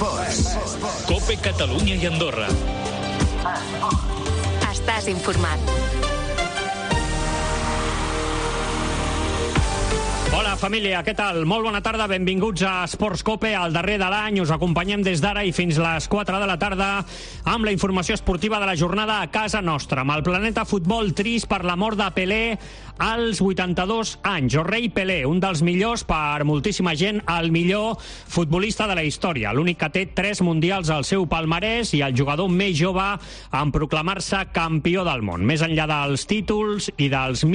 COPE Catalunya i Andorra. Estàs informat. Hola, família, què tal? Molt bona tarda, benvinguts a Esports COPE, al darrer de l'any. Us acompanyem des d'ara i fins les 4 de la tarda amb la informació esportiva de la jornada a casa nostra, amb el Planeta Futbol trist per la mort de Pelé als 82 anys. O rei Pelé, un dels millors, per moltíssima gent, el millor futbolista de la història. L'únic que té 3 mundials al seu palmarès i el jugador més jove en proclamar-se campió del món. Més enllà dels títols i dels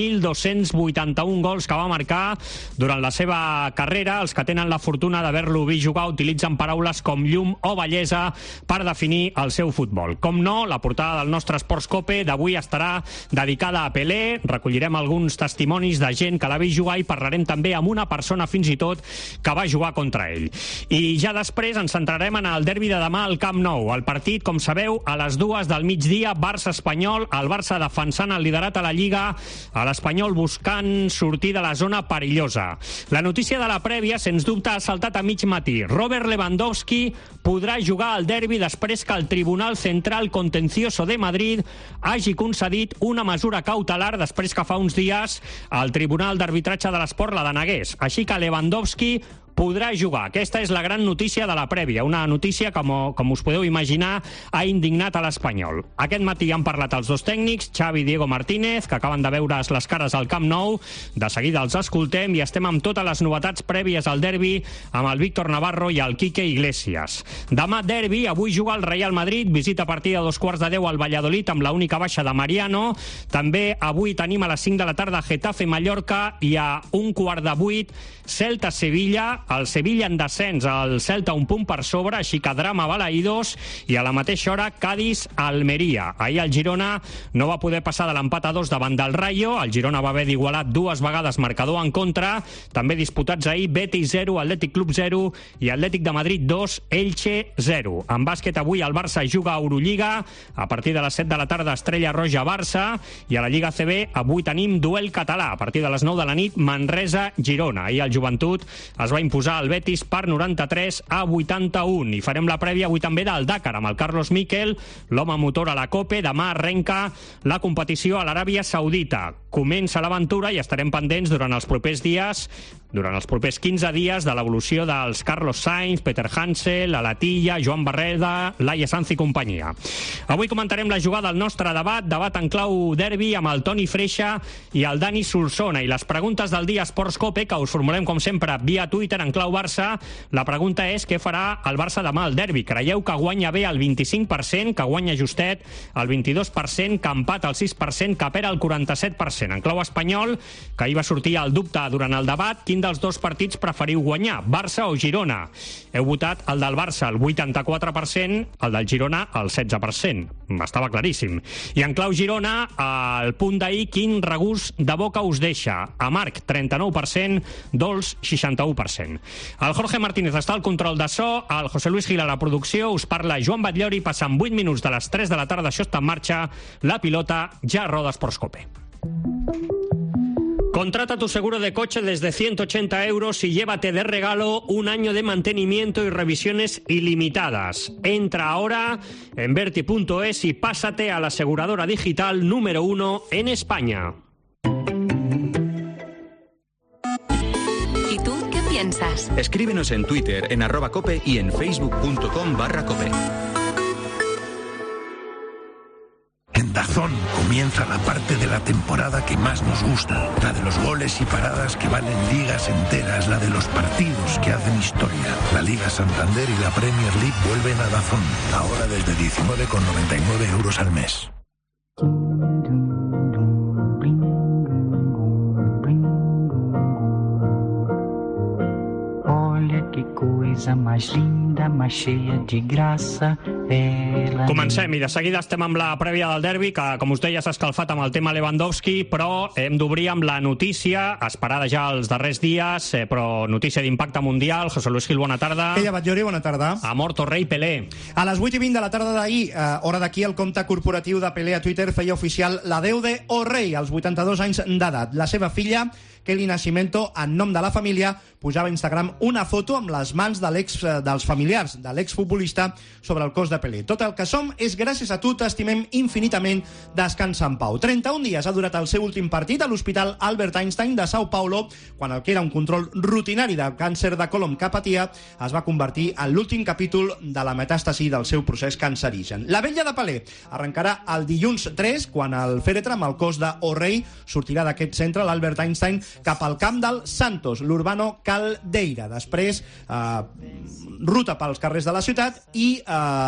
1.281 gols que va marcar durant la seva carrera, els que tenen la fortuna d'haver-lo vist jugar utilitzen paraules com llum o bellesa per definir el seu futbol. Com no, la portada del nostre Esports COPE d'avui estarà dedicada a Pelé. Recollirem alguns testimonis de gent que l'ha vist jugar i parlarem també amb una persona fins i tot que va jugar contra ell. I ja després ens centrarem en el derbi de demà al Camp Nou. El partit, com sabeu, a les 2 del migdia, Barça-Espanyol, el Barça defensant el liderat a la Lliga, a l'Espanyol buscant sortir de la zona perillosa. La notícia de la prèvia, sens dubte, ha saltat a mig matí. Robert Lewandowski podrà jugar al derbi després que el Tribunal Central Contencioso de Madrid hagi concedit una mesura cautelar després que fa uns dies el Tribunal d'Arbitratge de l'Esport la denegués. Així que Lewandowski podrà jugar. Aquesta és la gran notícia de la prèvia, una notícia que, com us podeu imaginar, ha indignat a l'Espanyol. Aquest matí han parlat els dos tècnics, Xavi i Diego Martínez, que acaben de veure's les cares al Camp Nou. De seguida els escoltem i estem amb totes les novetats prèvies al derbi amb el Víctor Navarro i el Quique Iglesias. Demà derbi, avui juga el Real Madrid, visita a partir de 2:15 al Valladolid amb l'única baixa de Mariano. També avui tenim a les 5 de la tarda Getafe-Mallorca i a 7:15 Celta-Sevilla. El Sevilla en descens, el Celta un punt per sobre, així que drama Balaïdos, i a la mateixa hora Cádiz-Almeria. Ahir el Girona no va poder passar de l'empat a 2 davant del Rayo, el Girona va haver d'igualar 2 vegades marcador en contra, també disputats ahir Betis 0, Atlètic Club 0 i Atlètic de Madrid 2, Elche 0. En bàsquet avui el Barça juga a Eurolliga, a partir de les 7 de la tarda Estrella Roja-Barça, i a la Lliga CB avui tenim duel català, a partir de les 9 de la nit Manresa-Girona. Ahir el Joventut es va imposar el Betis per 93-81. I farem la prèvia avui també del Dakar amb el Carlos Miquel, l'home motor a la COPE. Demà arrenca la competició a l'Aràbia Saudita. Comença l'aventura i estarem pendents durant els propers dies, durant els propers 15 dies, de l'evolució dels Carlos Sainz, Peter Hansel, Alatilla, Joan Barreda, Laia Sanz i companyia. Avui comentarem la jugada del nostre debat en clau derbi amb el Toni Freixa i el Dani Solsona. I les preguntes del dia Esports COPE, que us formulem com sempre via Twitter en clau Barça. La pregunta és què farà el Barça demà al derbi. Creieu que guanya bé el 25%, que guanya justet el 22%, que empat el 6%, que perd el 47%? En clau espanyol, que ahir va sortir el dubte durant el debat, quin dels dos partits preferiu guanyar, Barça o Girona? Heu votat el del Barça el 84%, el del Girona el 16%. Estava claríssim. I en clau Girona, el punt d'ahir, quin regust de boca us deixa? Amarg, 39%, dolç, 61%. El Jorge Martínez està al control de so, el José Luis Gil a la producció, us parla Joan Batllori, passant 8 minuts de les 3 de la tarda, això està en marxa, la pilota ja roda Esports COPE. Contrata tu seguro de coche desde 180 euros y llévate de regalo un año de mantenimiento y revisiones ilimitadas. Entra ahora en Verti.es y pásate a la aseguradora digital número 1 en España. ¿Y tú qué piensas? Escríbenos en Twitter, en @cope y en facebook.com/cope. En DAZN comienza la parte de la temporada que más nos gusta, la de los goles y paradas que valen ligas enteras, la de los partidos que hacen historia. La Liga Santander y la Premier League vuelven a DAZN, ahora desde 19,99 euros al mes. Que coisa mais linda, mais cheia de graça. Comencem i de seguida estem amb la prèvia del derbi, que com us deia s'ha escalfat amb el tema Lewandowski, però hem d'obrir amb la notícia esperada ja els darrers dies, però notícia d'impacte mundial. José Luis Gil, bona tarda. Ella Batllori, bona tarda. Ha mort o rei Pelé. A les 8:20 de la tarda d'ahir, hora d'aquí, el compte corporatiu de Pelé a Twitter feia oficial l'adeu de o rei als 82 anys d'edat. La seva filla, Kelly Nascimento, en nom de la família, pujava a Instagram una foto amb les mans dels familiars de l'exfutbolista sobre el cos de Pelé. Tot el que som és gràcies a tu, t'estimem infinitament, descansa en pau. 31 dies ha durat el seu últim partit a l'Hospital Albert Einstein de Sao Paulo, quan el que era un control rutinari de càncer de colon que patia es va convertir en l'últim capítol de la metàstasi del seu procés cancerigen. La vetlla de Pelé arrencarà el dilluns 3, quan el fèretre amb el cos d'Orrei sortirà d'aquest centre, l'Albert Einstein, cap al camp del Santos, l'Urbano Caldeira. Després, ruta pels carrers de la ciutat i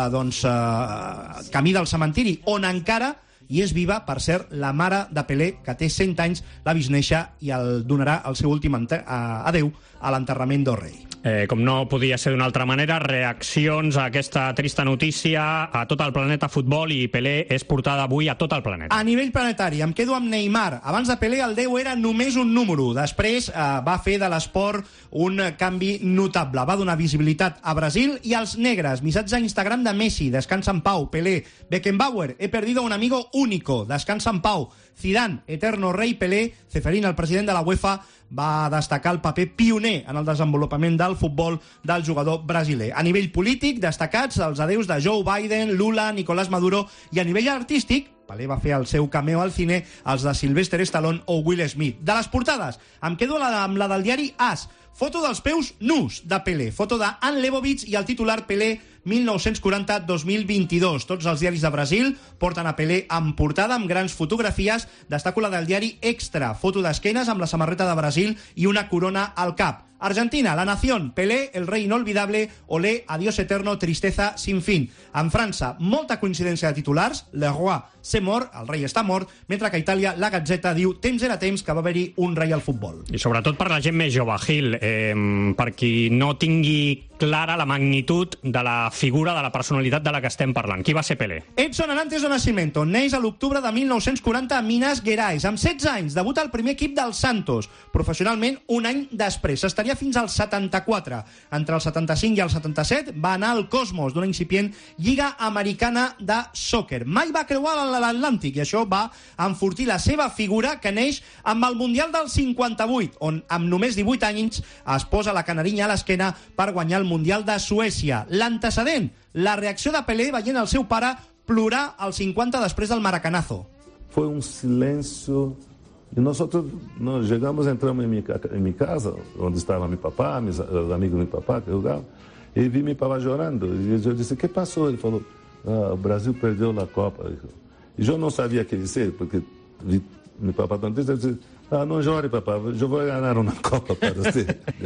camí del cementiri, on encara i és viva, per cert, la mare de Pelé, que té 100 anys, l'ha vist néixer i el donarà el seu últim adeu a l'enterrament d'Orrei. Com no podia ser d'una altra manera, reaccions a aquesta trista notícia a tot el planeta futbol, i Pelé és portada avui a tot el planeta. A nivell planetari, em quedo amb Neymar. Abans de Pelé, el 10 era només un número. Després va fer de l'esport un canvi notable. Va donar visibilitat a Brasil i als negres. Missatge a Instagram de Messi, descansa en pau. Pelé, Beckenbauer, he perdido un amigo único, descansa en pau. Zidane, eterno rei. Pelé, Ceferín, el president de la UEFA, va destacar el paper pioner en el desenvolupament del futbol del jugador brasiler. A nivell polític, destacats els adeus de Joe Biden, Lula, Nicolás Maduro, i a nivell artístic, Pelé va fer el seu cameo al cine, els de Sylvester Stallone o Will Smith. De les portades, em quedo amb la del diari AS. Foto dels peus nus de Pelé, foto d'Anne Leibovitz i el titular Pelé 1940-2022. Tots els diaris de Brasil porten a Pelé en portada amb grans fotografies. Destaco la del diari Extra, foto d'esquenes amb la samarreta de Brasil i una corona al cap. Argentina, La Nación, Pelé, el rey inolvidable, olé, adiós eterno, tristeza sin fin. En França, molta coincidència de titulars, Le Roi c'est mort, el rei està mort, mentre que a Itàlia la Gazzetta diu temps era temps que va haver-hi un rei al futbol. I sobretot per la gent més jove, Gil, per qui no tingui clara la magnitud de la figura, de la personalitat de la que estem parlant. Qui va ser Pelé? Edson Arantes do Nascimento neix a l'octubre de 1940 a Minas Gerais. Amb 16 anys debuta al primer equip del Santos. Professionalment, un any després. Estaria fins al 74. Entre el 75 i el 77 va anar al Cosmos, d'una incipient Lliga Americana de Soccer. Mai va creuar l'Atlàntic i això va enfortir la seva figura, que neix amb el Mundial del 58, on amb només 18 anys es posa la canarinya a l'esquena per guanyar el Mundial de Suècia. L'antecedent, la reacció de Pelé veient el seu pare plorar al 50 després del maracanazo. Foi um silêncio. E nós chegamos, entramos em minha casa, onde estava meu papá, meus amigos do meu papá, que jogavam, e vi meu papá chorando. E eu disse, o que passou? Ele falou, o Brasil perdeu a Copa. E eu não sabia o que dizer, porque vi meu papá tão triste. Eu disse, não chore, papá, eu vou ganhar uma Copa para você.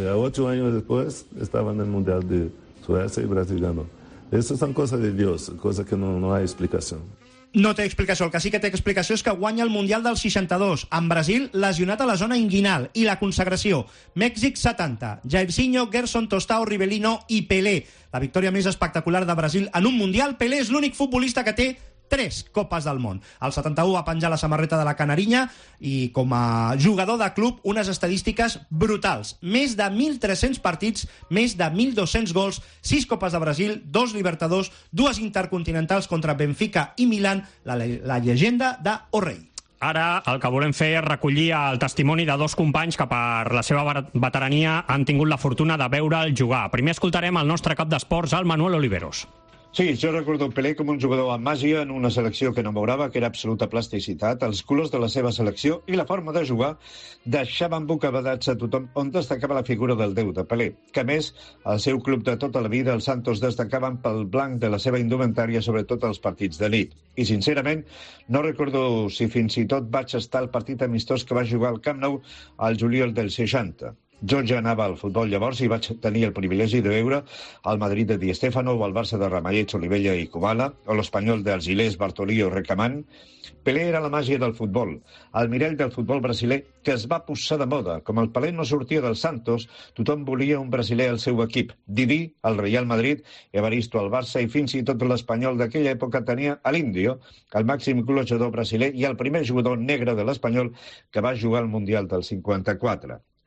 8 anos depois, estava no Mundial de Suécia e o Brasil ganhou. Essas são coisas de Deus, coisas que não há explicação. No té explicació. El que sí que té explicació és que guanya el Mundial del 62, amb Brasil lesionat a la zona inguinal, i la consagració. Mèxic 70, Jairzinho, Gerson, Tostao, Rivelino i Pelé. La victòria més espectacular de Brasil en un Mundial. Pelé és l'únic futbolista que té 3 Copes del Món. El 71 va penjar la samarreta de la Canarinya i com a jugador de club unes estadístiques brutals. Més de 1.300 partits, més de 1.200 gols, 6 Copes de Brasil, 2 Libertadors, 2 intercontinentals contra Benfica i Milan, la llegenda d'Orrei. Ara el que volem fer és recollir el testimoni de 2 companys que per la seva veterania han tingut la fortuna de veure'l jugar. Primer escoltarem el nostre cap d'esports, el Manuel Oliveros. Sí, jo recordo Pelé com un jugador amb màgia en una selecció que no m'agrava, que era absoluta plasticitat. Els colors de la seva selecció i la forma de jugar deixaven bocabadats a tothom, on destacava la figura del déu de Pelé, que a més, el seu club de tota la vida, el Santos, destacaven pel blanc de la seva indumentària, sobretot als partits de nit. I, sincerament, no recordo si fins i tot vaig estar al partit amistós que va jugar al Camp Nou al juliol del 60. Jo ja anava al futbol llavors i vaig tenir el privilegi de veure el Madrid de Di Stéfano o el Barça de Ramallets, Olivella i Kubala, o l'Espanyol de Argilés, Bartolí o Recamant. Pelé era la màgia del futbol, el mirall del futbol brasiler que es va posar de moda. Com el Pelé no sortia del Santos, tothom volia un brasiler al seu equip. Didi, el Real Madrid, Evaristo al Barça i fins i tot l'Espanyol d'aquella època tenia a l'Índio, el màxim golejador brasiler i el primer jugador negre de l'Espanyol que va jugar al Mundial del 54.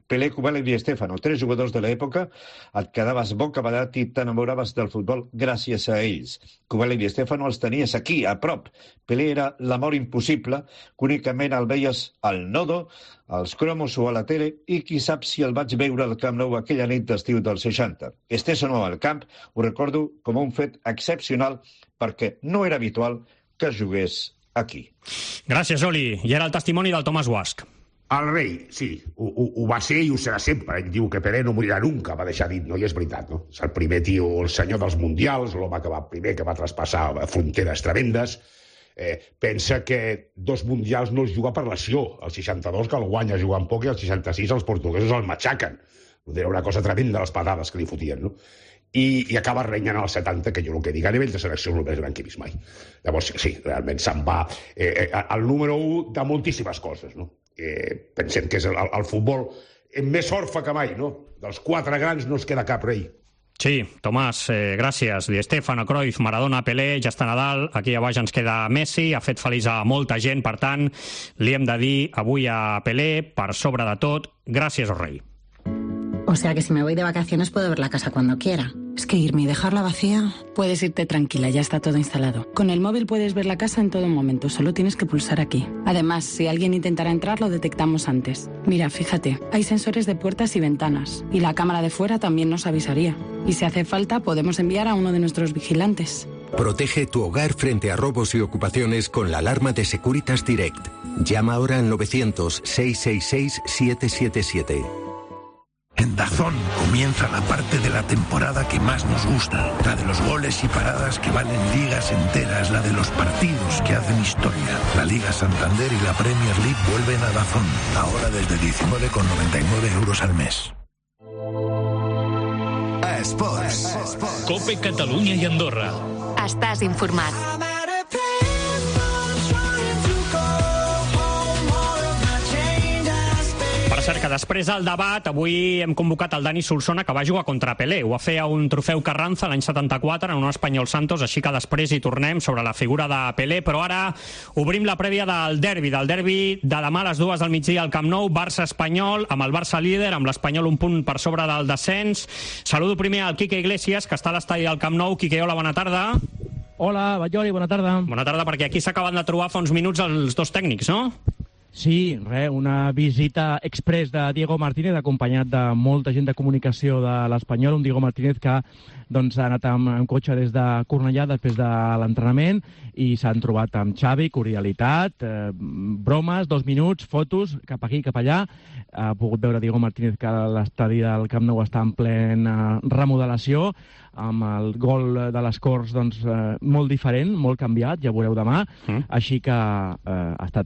Pelé, Kubala i Di Stéfano, 3 jugadors de l'època, et quedaves bocabadat i t'enamoraves del futbol gràcies a ells. Kubala i Di Stéfano els tenies aquí, a prop. Pelé era l'amor impossible, que únicament el veies al Nodo, als cromos o a la tele, i qui sap si el vaig veure al Camp Nou aquella nit d'estiu del 60. Estés o no al camp, ho recordo com un fet excepcional perquè no era habitual que jugués aquí. Gràcies, Oli. I era el testimoni del Tomàs Guasch. El rei, sí, ho va ser i ho serà sempre. Ell diu que Pelé no morirà nunca, va deixar dit, no? I és veritat, no? És el primer tio, el senyor dels mundials, l'home que va primer, que va traspassar fronteres tremendes. Pensa que 2 mundials no els juga per lesió. El 62, que el guanya jugant poc, i el 66 els portuguesos el matxaquen. Era una cosa tremenda, les patades que li fotien, no? I acaba renyant al 70, que jo el que dic, a nivell de selecció és el més gran que he vist mai. Llavors, sí, realment se'n va el número 1 de moltíssimes coses, no? Pensem que és el futbol més orfe que mai, no? Dels 4 grans no es queda cap rei. Sí, Tomàs, gràcies. Di Stéfano, Cruyff, Maradona, Pelé, ja està Nadal, aquí a baix ens queda Messi, ha fet feliç a molta gent, per tant, li hem de dir avui a Pelé, per sobre de tot, gràcies, rei. O sea que si me voy de vacaciones puedo ver la casa cuando quiera. Es que irme y dejarla vacía... Puedes irte tranquila, ya está todo instalado. Con el móvil puedes ver la casa en todo momento, solo tienes que pulsar aquí. Además, si alguien intentara entrar, lo detectamos antes. Mira, fíjate, hay sensores de puertas y ventanas. Y la cámara de fuera también nos avisaría. Y si hace falta, podemos enviar a uno de nuestros vigilantes. Protege tu hogar frente a robos y ocupaciones con la alarma de Securitas Direct. Llama ahora al 900-666-777. En DAZN comienza la parte de la temporada que más nos gusta, la de los goles y paradas que valen ligas enteras, la de los partidos que hacen historia. La Liga Santander y la Premier League vuelven a DAZN, ahora desde 19,99 euros al mes. Esports. Cope Catalunya i Andorra. Estàs informat. Per cert, que després del debat, avui hem convocat el Dani Solsona, que va jugar contra Pelé. Ho va fer a un trofeu Carranza l'any 74, en un Espanyol Santos, així que després hi tornem sobre la figura de Pelé, però ara obrim la prèvia del derbi de demà a les 2 del migdia al Camp Nou, Barça-Espanyol, amb el Barça líder, amb l'Espanyol un punt per sobre del descens. Saludo primer al Quique Iglesias, que està a l'estadi del Camp Nou. Quique, hola, bona tarda. Hola, Batllori, bona tarda. Bona tarda, perquè aquí s'acaben de trobar fa uns minuts els dos tècnics, no? Sí, una visita express de Diego Martínez, acompanyat de molta gent de comunicació de l'Espanyol, un Diego Martínez que ha anat amb cotxe des de Cornellà després de l'entrenament i s'han trobat amb Xavi, cordialitat, bromes, 2 minuts, fotos, cap aquí, cap allà. Ha pogut veure Diego Martínez que l'estadi del Camp Nou està en plena remodelació, amb el gol de les Corts molt diferent, molt canviat, ja ho veureu demà, així que ha estat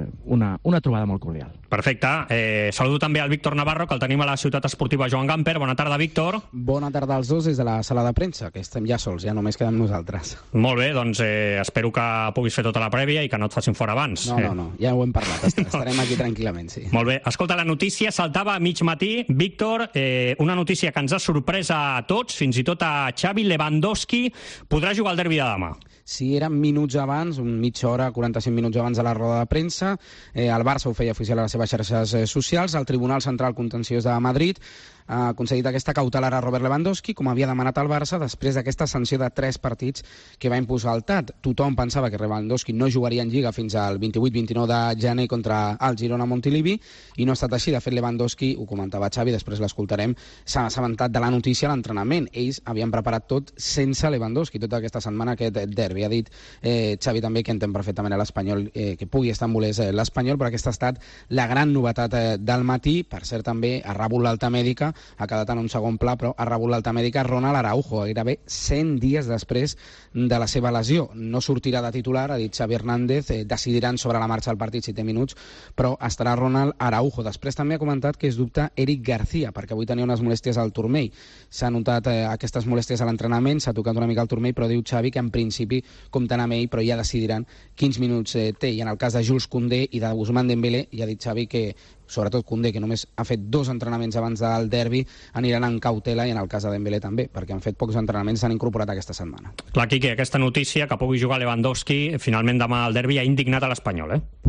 una trobada molt cordial. Perfecte. Saludo també al Víctor Navarro, que el tenim a la ciutat esportiva Joan Gamper. Bona tarda, Víctor. Bona tarda als dos des de la sala de premsa, que estem ja sols, ja només quedem nosaltres. Molt bé, doncs espero que puguis fer tota la prèvia i que no et facin fora abans. No, ja ho hem parlat, estarem aquí tranquil·lament, sí. Molt bé. Escolta, la notícia saltava a mig matí. Víctor, una notícia que ens ha sorprès a tots, fins i tot a Xavi. Lewandowski podrà jugar al derbi de demà. Sí, eren minuts abans, mitja hora, 45 minuts abans de la roda de premsa. El Barça ho feia oficial a les seves xarxes socials. El Tribunal Central Contenciós de Madrid ha concedit aquesta cautelar a Robert Lewandowski, com havia demanat el Barça, després d'aquesta sanció de 3 partits que va imposar el TAT. Tothom pensava que Lewandowski no jugaria en Lliga fins al 28-29 de gener contra el Girona Montilivi, i no ha estat així. De fet, Lewandowski, ho comentava Xavi, després l'escoltarem, s'ha assabentat de la notícia a l'entrenament. Ells havien preparat tot sense Lewandowski, tota aquesta setmana, aquest derbi. Ha dit Xavi també que entén perfectament a l'Espanyol que pugui estar en bolers l'Espanyol, però aquesta ha estat la gran novetat del matí. Per cert, també ha rebut l'alta mèdica, ha quedat en un segon pla, però ha rebut l'alta mèdica Ronald Araujo, gairebé 100 dies després de la seva lesió. No sortirà de titular, ha dit Xavi Hernández, decidiran sobre la marxa del partit si té minuts, però estarà Ronald Araujo. Després també ha comentat que es dubta Eric García, perquè avui tenia unes molèsties al turmell. S'ha notat aquestes molèsties a l'entrenament, s'ha tocat una mica el turmell, però diu Xavi que en principi compten amb ell, però ja decidiran quins minuts té. I en el cas de Jules Koundé i d'Ousmane Dembélé, ja ha dit Xavi que sobretot Koundé, que només ha fet 2 entrenaments abans del derbi, aniran en cautela, i en el cas de Dembélé també, perquè han fet pocs entrenaments, s'han incorporat aquesta setmana. Clar, Quique, aquesta notícia que pugui jugar Lewandowski finalment demà al derbi ha indignat a l'Espanyol,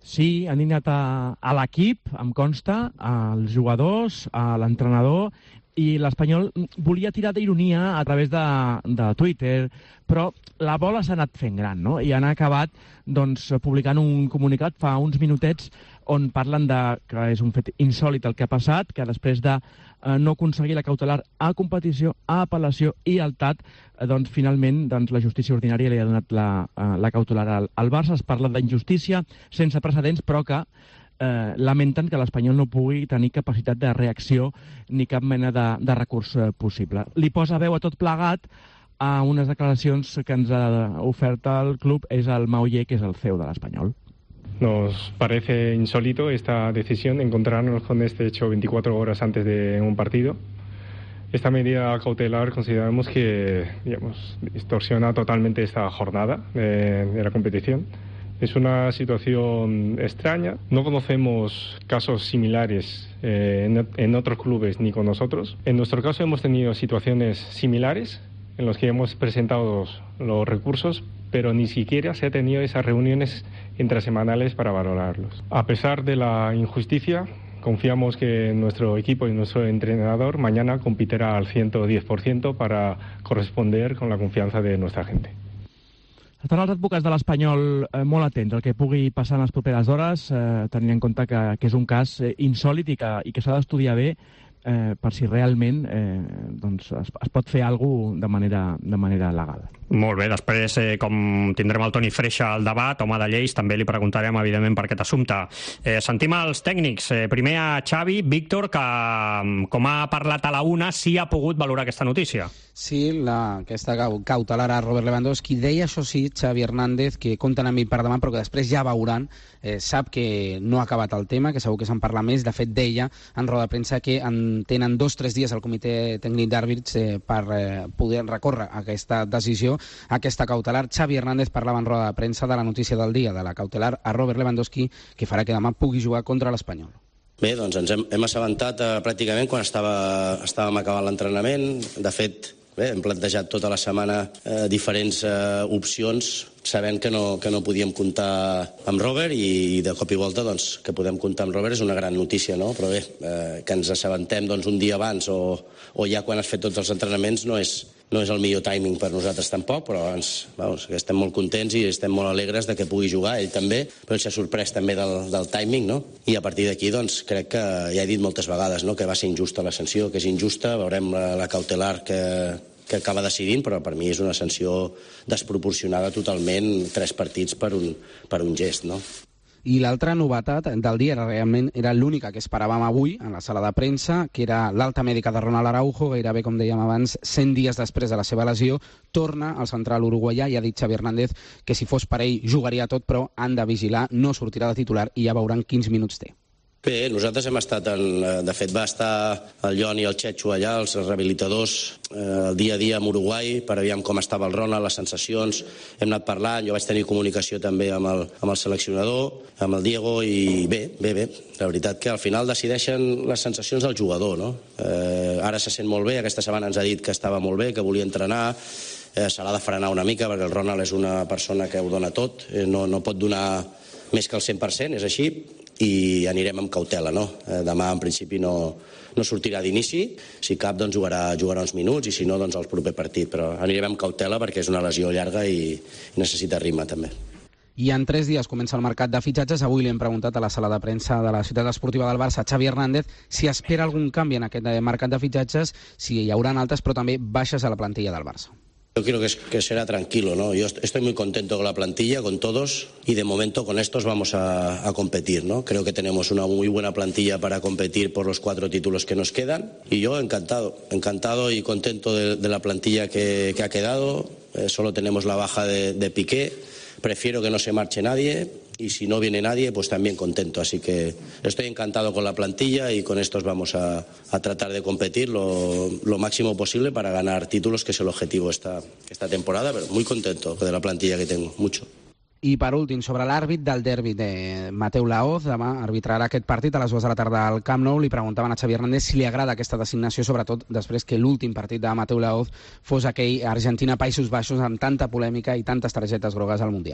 Sí, han dinat a l'equip, em consta, als jugadors, a l'entrenador, i l'Espanyol volia tirar d'ironia a través de Twitter, però la bola s'ha anat fent gran, no? I han acabat publicant un comunicat fa uns minutets on parlen que és un fet insòlit el que ha passat, que després de no aconseguir la cautelar a competició, a apel·lació i al TAT, finalment la justícia ordinària li ha donat la cautelar al Barça. Es parla d'injustícia sense precedents, però que lamenten que l'Espanyol no pugui tenir capacitat de reacció ni cap mena de recurs possible. Li posa veu a tot plegat a unes declaracions que ens ha ofert el club, és el Mauller, que és el CEO de l'Espanyol. Nos parece insólito esta decisión de encontrarnos con este hecho 24 horas antes de un partido. Esta medida cautelar consideramos que distorsiona totalmente esta jornada de la competición. Es una situación extraña. No conocemos casos similares en otros clubes ni con nosotros. En nuestro caso hemos tenido situaciones similares en los que hemos presentado los recursos, pero ni siquiera se han tenido esas reuniones intrasemanales para valorarlos. A pesar de la injusticia, confiamos que nuestro equipo y nuestro entrenador mañana competirá al 110% para corresponder con la confianza de nuestra gente. Estan els advocats de l'Espanyol molt atents al que pugui passar en les properes hores, tenint en compte que és un cas insòlit i que s'ha d'estudiar bé per si realment es pot fer alguna cosa de manera legal. Molt bé, després, com tindrem el Toni Freixa al debat, home de lleis, també li preguntarem, evidentment, per aquest assumpte. Sentim els tècnics. Primer a Xavi, Víctor, que, com ha parlat a la una, sí ha pogut valorar aquesta notícia. Sí, aquesta cautelar a Robert Lewandowski. Deia, això sí, Xavi Hernández, que compten amb ell per demà, però que després ja veuran. Sap que no ha acabat el tema, que segur que se'n parla més. De fet, deia en roda de premsa que tenen 2 o 3 dies al comitè tècnic d'àrbits per poder recórrer aquesta decisió, aquesta cautelar. Xavi Hernández parlava en roda de premsa de la notícia del dia, de la cautelar a Robert Lewandowski, que farà que demà pugui jugar contra l'Espanyol. Bé, doncs ens hem assabentat pràcticament quan estàvem acabant l'entrenament. De fet, hem plantejat tota la setmana diferents opcions, sabent que no podíem comptar amb Robert, i de cop i volta que podem comptar amb Robert és una gran notícia, no? Però bé, que ens assabentem un dia abans o ja quan has fet tots els entrenaments no és el millor timing per nosaltres tampoc, però estem molt contents i estem molt alegres de que pugui jugar, ell també, però ell s'ha sorprès també del timing, no? I a partir d'aquí crec que ja he dit moltes vegades que va ser injusta la sanció, que és injusta, veurem la cautelar que acaba decidint, però per mi és una sanció desproporcionada totalment, 3 partits per un gest, no? I l'altra novetat del dia realment era l'única que esperàvem avui en la sala de premsa, que era l'alta mèdica de Ronald Araujo, gairebé, com dèiem abans, 100 dies després de la seva lesió, torna al central uruguaià, i ha dit Xavi Hernández que si fos per ell jugaria tot, però han de vigilar, no sortirà de titular i ja veuran quins minuts té. Bé, nosaltres hem estat, de fet va estar el Jon i el Chechu allà, els rehabilitadors, el dia a dia amb Uruguai, per aviam com estava el Ronald, les sensacions, hem anat parlant, jo vaig tenir comunicació també amb el seleccionador, amb el Diego, i bé, la veritat que al final decideixen les sensacions del jugador, no? Ara se sent molt bé, aquesta setmana ens ha dit que estava molt bé, que volia entrenar, se l'ha de frenar una mica, perquè el Ronald és una persona que ho dona tot, no pot donar més que el 100%, és així, i anirem amb cautela, no? Demà en principi no sortirà d'inici, si cap jugarà uns minuts, i si no el proper partit, però anirem amb cautela perquè és una lesió llarga i necessita ritme també. I en 3 dies comença el mercat de fitxatges. Avui li hem preguntat a la sala de premsa de la Ciutat Esportiva del Barça, Xavi Hernández, si espera algun canvi en aquest mercat de fitxatges, si hi haurà altres, però també baixes a la plantilla del Barça. Yo creo que será tranquilo, ¿no? Yo estoy muy contento con la plantilla, con todos, y de momento con estos vamos a competir, ¿no? Creo que tenemos una muy buena plantilla para competir por los 4 títulos que nos quedan, y yo encantado y contento de la plantilla que ha quedado. Solo tenemos la baja de Piqué, prefiero que no se marche nadie, y si no viene nadie, pues también contento. Así que estoy encantado con la plantilla y con estos vamos a tratar de competir lo máximo posible para ganar títulos, que es el objetivo esta temporada, pero muy contento de la plantilla que tengo, mucho. I per últim, sobre l'àrbit del derbi de Mateu Laoz, demà arbitrarà aquest partit a les 2 de la tarda al Camp Nou. Li preguntaven a Xavi Hernández si li agrada aquesta designació, sobretot després que l'últim partit de Mateu Laoz fos aquell Argentina-Països Baixos amb tanta polèmica i tantes targetes grogues al Mundial.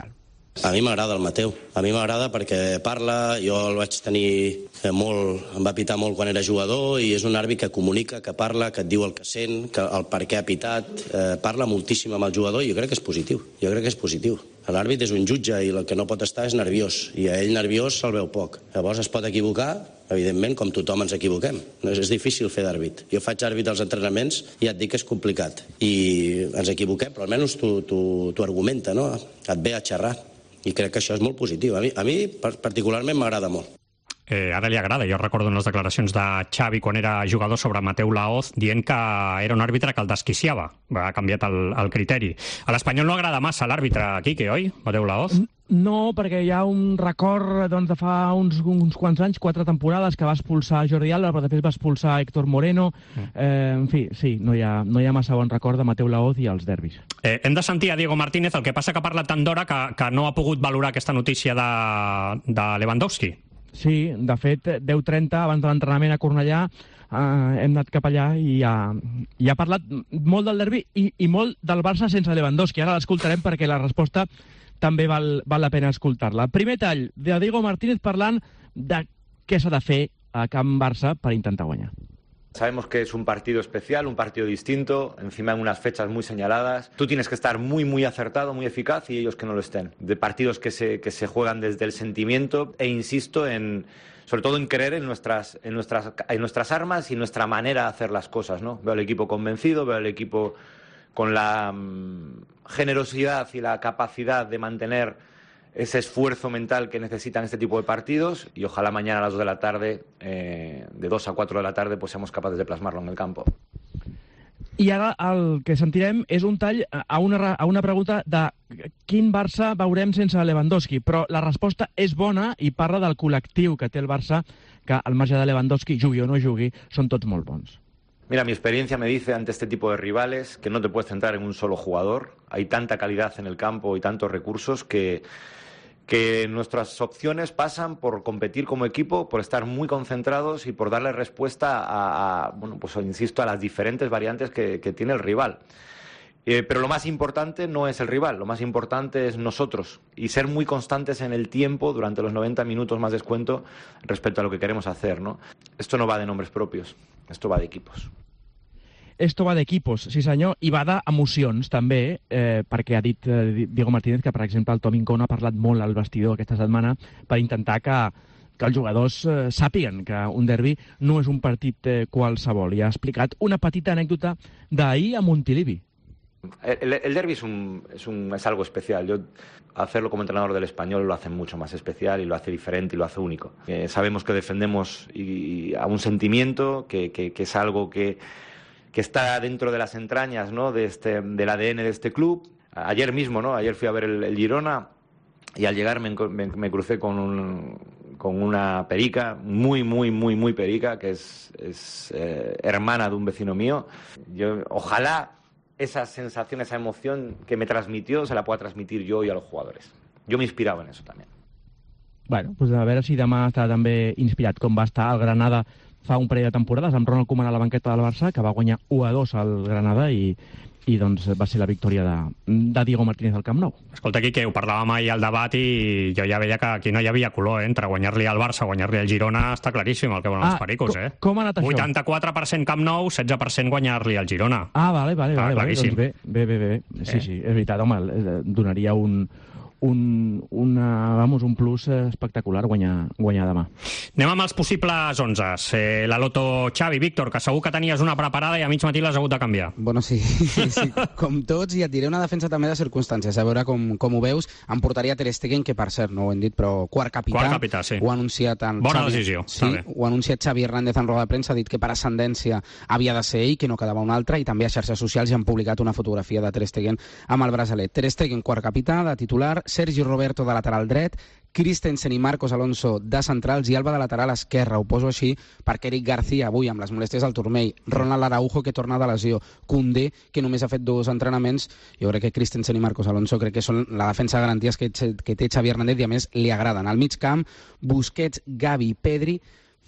A mi m'agrada el Mateu. A mi m'agrada perquè parla, jo el vaig tenir molt, em va pitar molt quan era jugador i és un àrbit que comunica, que parla, que et diu el que sent, que el per què ha pitat, parla moltíssim amb el jugador i jo crec que és positiu. L'àrbit és un jutge i el que no pot estar és nerviós i a ell nerviós se'l veu poc. Llavors es pot equivocar, evidentment, com tothom ens equivoquem. És difícil fer d'àrbit. Jo faig àrbit als entrenaments i ja et dic que és complicat. I ens equivoquem, però almenys t'ho argumenta, no? Et ve a xerrar. I crec que això és molt positiu. A mi particularment m'agrada molt. Ara li agrada. Jo recordo unes declaracions de Xavi quan era jugador sobre Mateu Laoz dient que era un àrbitre que el desquiciava. Ha canviat el criteri. A l'Espanyol no agrada massa l'àrbitre, Quique, oi? Mateu Laoz? No, perquè hi ha un record de fa uns quants anys, 4 temporades, que va expulsar Jordi Alba, però després va expulsar Héctor Moreno. En fi, sí, no hi ha massa bon record de Mateu Laoz i els derbis. Hem de sentir a Diego Martínez, el que passa que ha parlat tant d'hora que no ha pogut valorar aquesta notícia de Lewandowski. Sí, de fet, 10:30, abans de l'entrenament a Cornellà, hem anat cap allà i ha parlat molt del derbi i molt del Barça sense Lewandowski. Ara l'escoltarem perquè la resposta també val la pena escoltar-la. Primer tall de Diego Martínez parlant de què s'ha de fer a Camp Barça per intentar guanyar. Sabemos que es un partido especial, un partido distinto, encima en unas fechas muy señaladas. Tú tienes que estar muy, muy acertado, muy eficaz y ellos que no lo estén. De partidos que se juegan desde el sentimiento e insisto sobre todo en creer en nuestras armas y nuestra manera de hacer las cosas, ¿no? Veo al equipo convencido, veo al equipo con la generosidad y la capacidad de mantener ese esfuerzo mental que necesitan este tipo de partidos y ojalá mañana a las 2 de la tarde, de 2 a 4 de la tarde, pues seamos capaces de plasmarlo en el campo. I ara el que sentirem és un tall a una pregunta de quin Barça veurem sense Lewandowski, però la resposta és bona i parla del col·lectiu que té el Barça, que al marge de Lewandowski, jugui o no jugui, són tots molt bons. Mira, mi experiencia me dice ante este tipo de rivales que no te puedes centrar en un solo jugador. Hay tanta calidad en el campo y tantos recursos que nuestras opciones pasan por competir como equipo, por estar muy concentrados y por darle respuesta pues insisto, a las diferentes variantes que tiene el rival. Pero lo más importante no es el rival, lo más importante es nosotros y ser muy constantes en el tiempo durante los 90 minutos más descuento respecto a lo que queremos hacer, ¿no? Esto no va de nombres propios, esto va de equipos. Esto va d'equipos, sí senyor, i va d'emocions també, perquè ha dit Diego Martínez que, per exemple, el Tomincón ha parlat molt al vestidor aquesta setmana per intentar que els jugadors sàpiguen que un derbi no és un partit qualsevol. I ha explicat una petita anècdota d'ahir a Montilivi. El derbi es algo especial. Yo hacerlo como entrenador del Español lo hace mucho más especial y lo hace diferente y lo hace único. Sabemos que defendemos a un sentimiento que es algo que está dentro de las entrañas, ¿no? del ADN de este club. Ayer mismo, ¿no? Ayer fui a ver el Girona y al llegar me crucé con una perica, muy, muy, muy, muy perica, que es hermana de un vecino mío. Ojalá esa sensación, esa emoción que me transmitió se la pueda transmitir yo y a los jugadores. Yo me inspiraba en eso también. Bueno, pues a veure si demà està també inspirat, com va estar el Granada fa un parell de temporades amb Ronald Koeman a la banqueta del Barça, que va guanyar 1-2 al Granada i doncs va ser la victòria de Diego Martínez al Camp Nou. Escolta, Quique, ho parlàvem ahir al debat i jo ja veia que aquí no hi havia color, entre guanyar-li al Barça o guanyar-li al Girona està claríssim el que volen els pericos, Com ha anat això? 84% Camp Nou, 16% guanyar-li al Girona. Vale. Claríssim. Doncs bé. Sí, és veritat, home, donaria un plus espectacular guanyar demà. Anem amb els possibles 11. La Loto Xavi, Víctor, que segur que tenies una preparada i a mig matí l'has hagut de canviar. Bueno, sí, com tots, i et diré una defensa també de circumstàncies, a veure com ho veus. Em portaria Ter Stegen, que per cert, no ho hem dit, però quart capità, sí. Ho ha anunciat en Bona decisió, sí, ho ha anunciat Xavi Hernández en roda de premsa, ha dit que per ascendència havia de ser ell, que no quedava un altre, i també a xarxes socials ja han publicat una fotografia de Ter Stegen amb el braçalet. Ter Stegen, quart capità, de titular, Sergi Roberto de lateral dret, Christensen i Marcos Alonso de centrals i Alba de lateral esquerra. Ho poso així perquè Eric García avui amb les molèsties al turmell, Ronald Araujo que torna de lesió, Koundé que només ha fet 2 entrenaments. Jo crec que Christensen i Marcos Alonso crec que són la defensa de garanties que té Xavi Hernández i a més li agraden. Al mig camp, Busquets, Gavi, Pedri,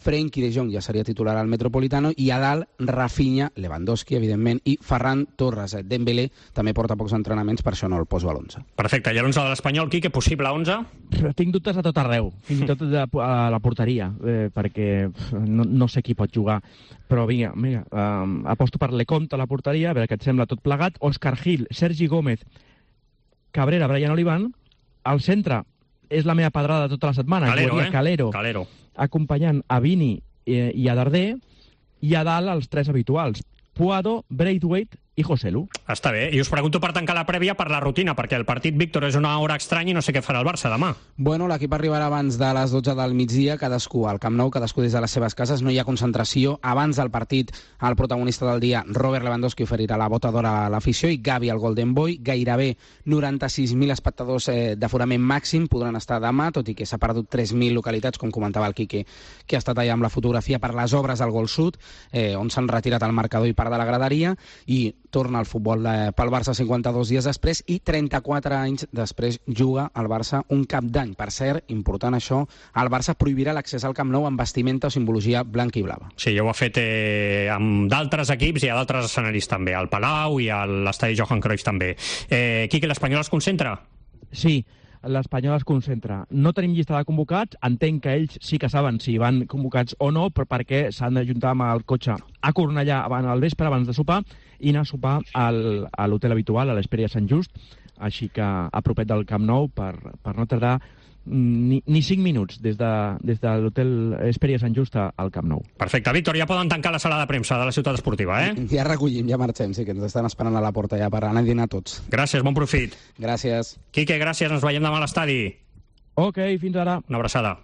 Frenkie de Jong ja seria titular al Metropolitano, i a dalt Rafinha, Lewandowski, evidentment, i Ferran Torres. Dembélé també porta pocs entrenaments, per això no el poso a l'11. Perfecte, i a l'11 de l'Espanyol, Quique, possible 11? Tinc dubtes a tot arreu, fins i tot a la porteria, perquè no sé qui pot jugar. Però vinga, aposto per Lecomte a la porteria, a veure què et sembla tot plegat. Òscar Gil, Sergi Gómez, Cabrera, Brian Olivan. Al centre és la meva pedrada de tota la setmana. Calero. Acompanyant a Vini i a Darder, i a dalt els tres habituals, Puado, Braithwaite i Joselu. Està bé. I us pregunto per tancar la prèvia per la rutina, perquè el partit, Víctor, és una hora estranya i no sé què farà el Barça demà. Bueno, l'equip arribarà abans de les 12 del migdia, cadascú al Camp Nou, cadascú des de les seves cases. No hi ha concentració. Abans del partit, el protagonista del dia, Robert Lewandowski, oferirà la bota d'or a l'afició, i Gavi, el Golden Boy. Gairebé 96.000 espectadors d'aforament màxim podran estar demà, tot i que s'ha perdut 3.000 localitats, com comentava el Quique, que ha estat allà amb la fotografia, per les obres al Gol Sud, on s'han retirat el marcador i part de la graderia, i torna al futbol pel Barça 52 dies després, i 34 anys després juga el Barça un cap d'any. Per cert, important això, el Barça prohibirà l'accés al Camp Nou amb vestimenta o simbologia blanca i blava. Sí, ja ho ha fet amb d'altres equips i a d'altres escenaris també, al Palau i a l'estadi Johan Cruyff també. Quique, l'Espanyol es concentra? Sí, l'Espanyol es concentra. No tenim llista de convocats, entenc que ells sí que saben si van convocats o no, però perquè s'han d'ajuntar amb el cotxe a Cornellà al vespre, abans de sopar, i anar a sopar a l'hotel habitual, a l'Hesperia Sant Just, així que a propet del Camp Nou, per no tardar ni 5 minuts des de l'hotel Hesperia Sant Just al Camp Nou. Perfecte. Víctor, ja poden tancar la sala de premsa de la ciutat esportiva, eh? Ja recollim, ja marxem, sí, que ens estan esperant a la porta ja per anar a dinar tots. Gràcies, bon profit. Gràcies. Quique, gràcies, ens veiem demà a l'estadi. Ok, fins ara. Una abraçada.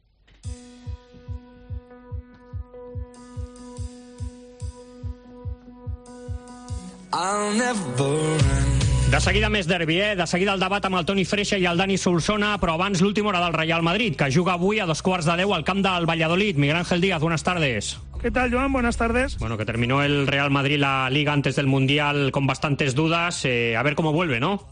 De seguida més derbi, De seguida el debat amb el Toni Freixa i el Dani Solsona, però abans l'última hora del Real Madrid, que juga avui a 2:15 al camp del Valladolid. Miguel Ángel Díaz, buenas tardes. ¿Qué tal, Joan? Buenas tardes. Bueno, que terminó el Real Madrid la Liga antes del Mundial con bastantes dudas. A ver cómo vuelve, ¿no?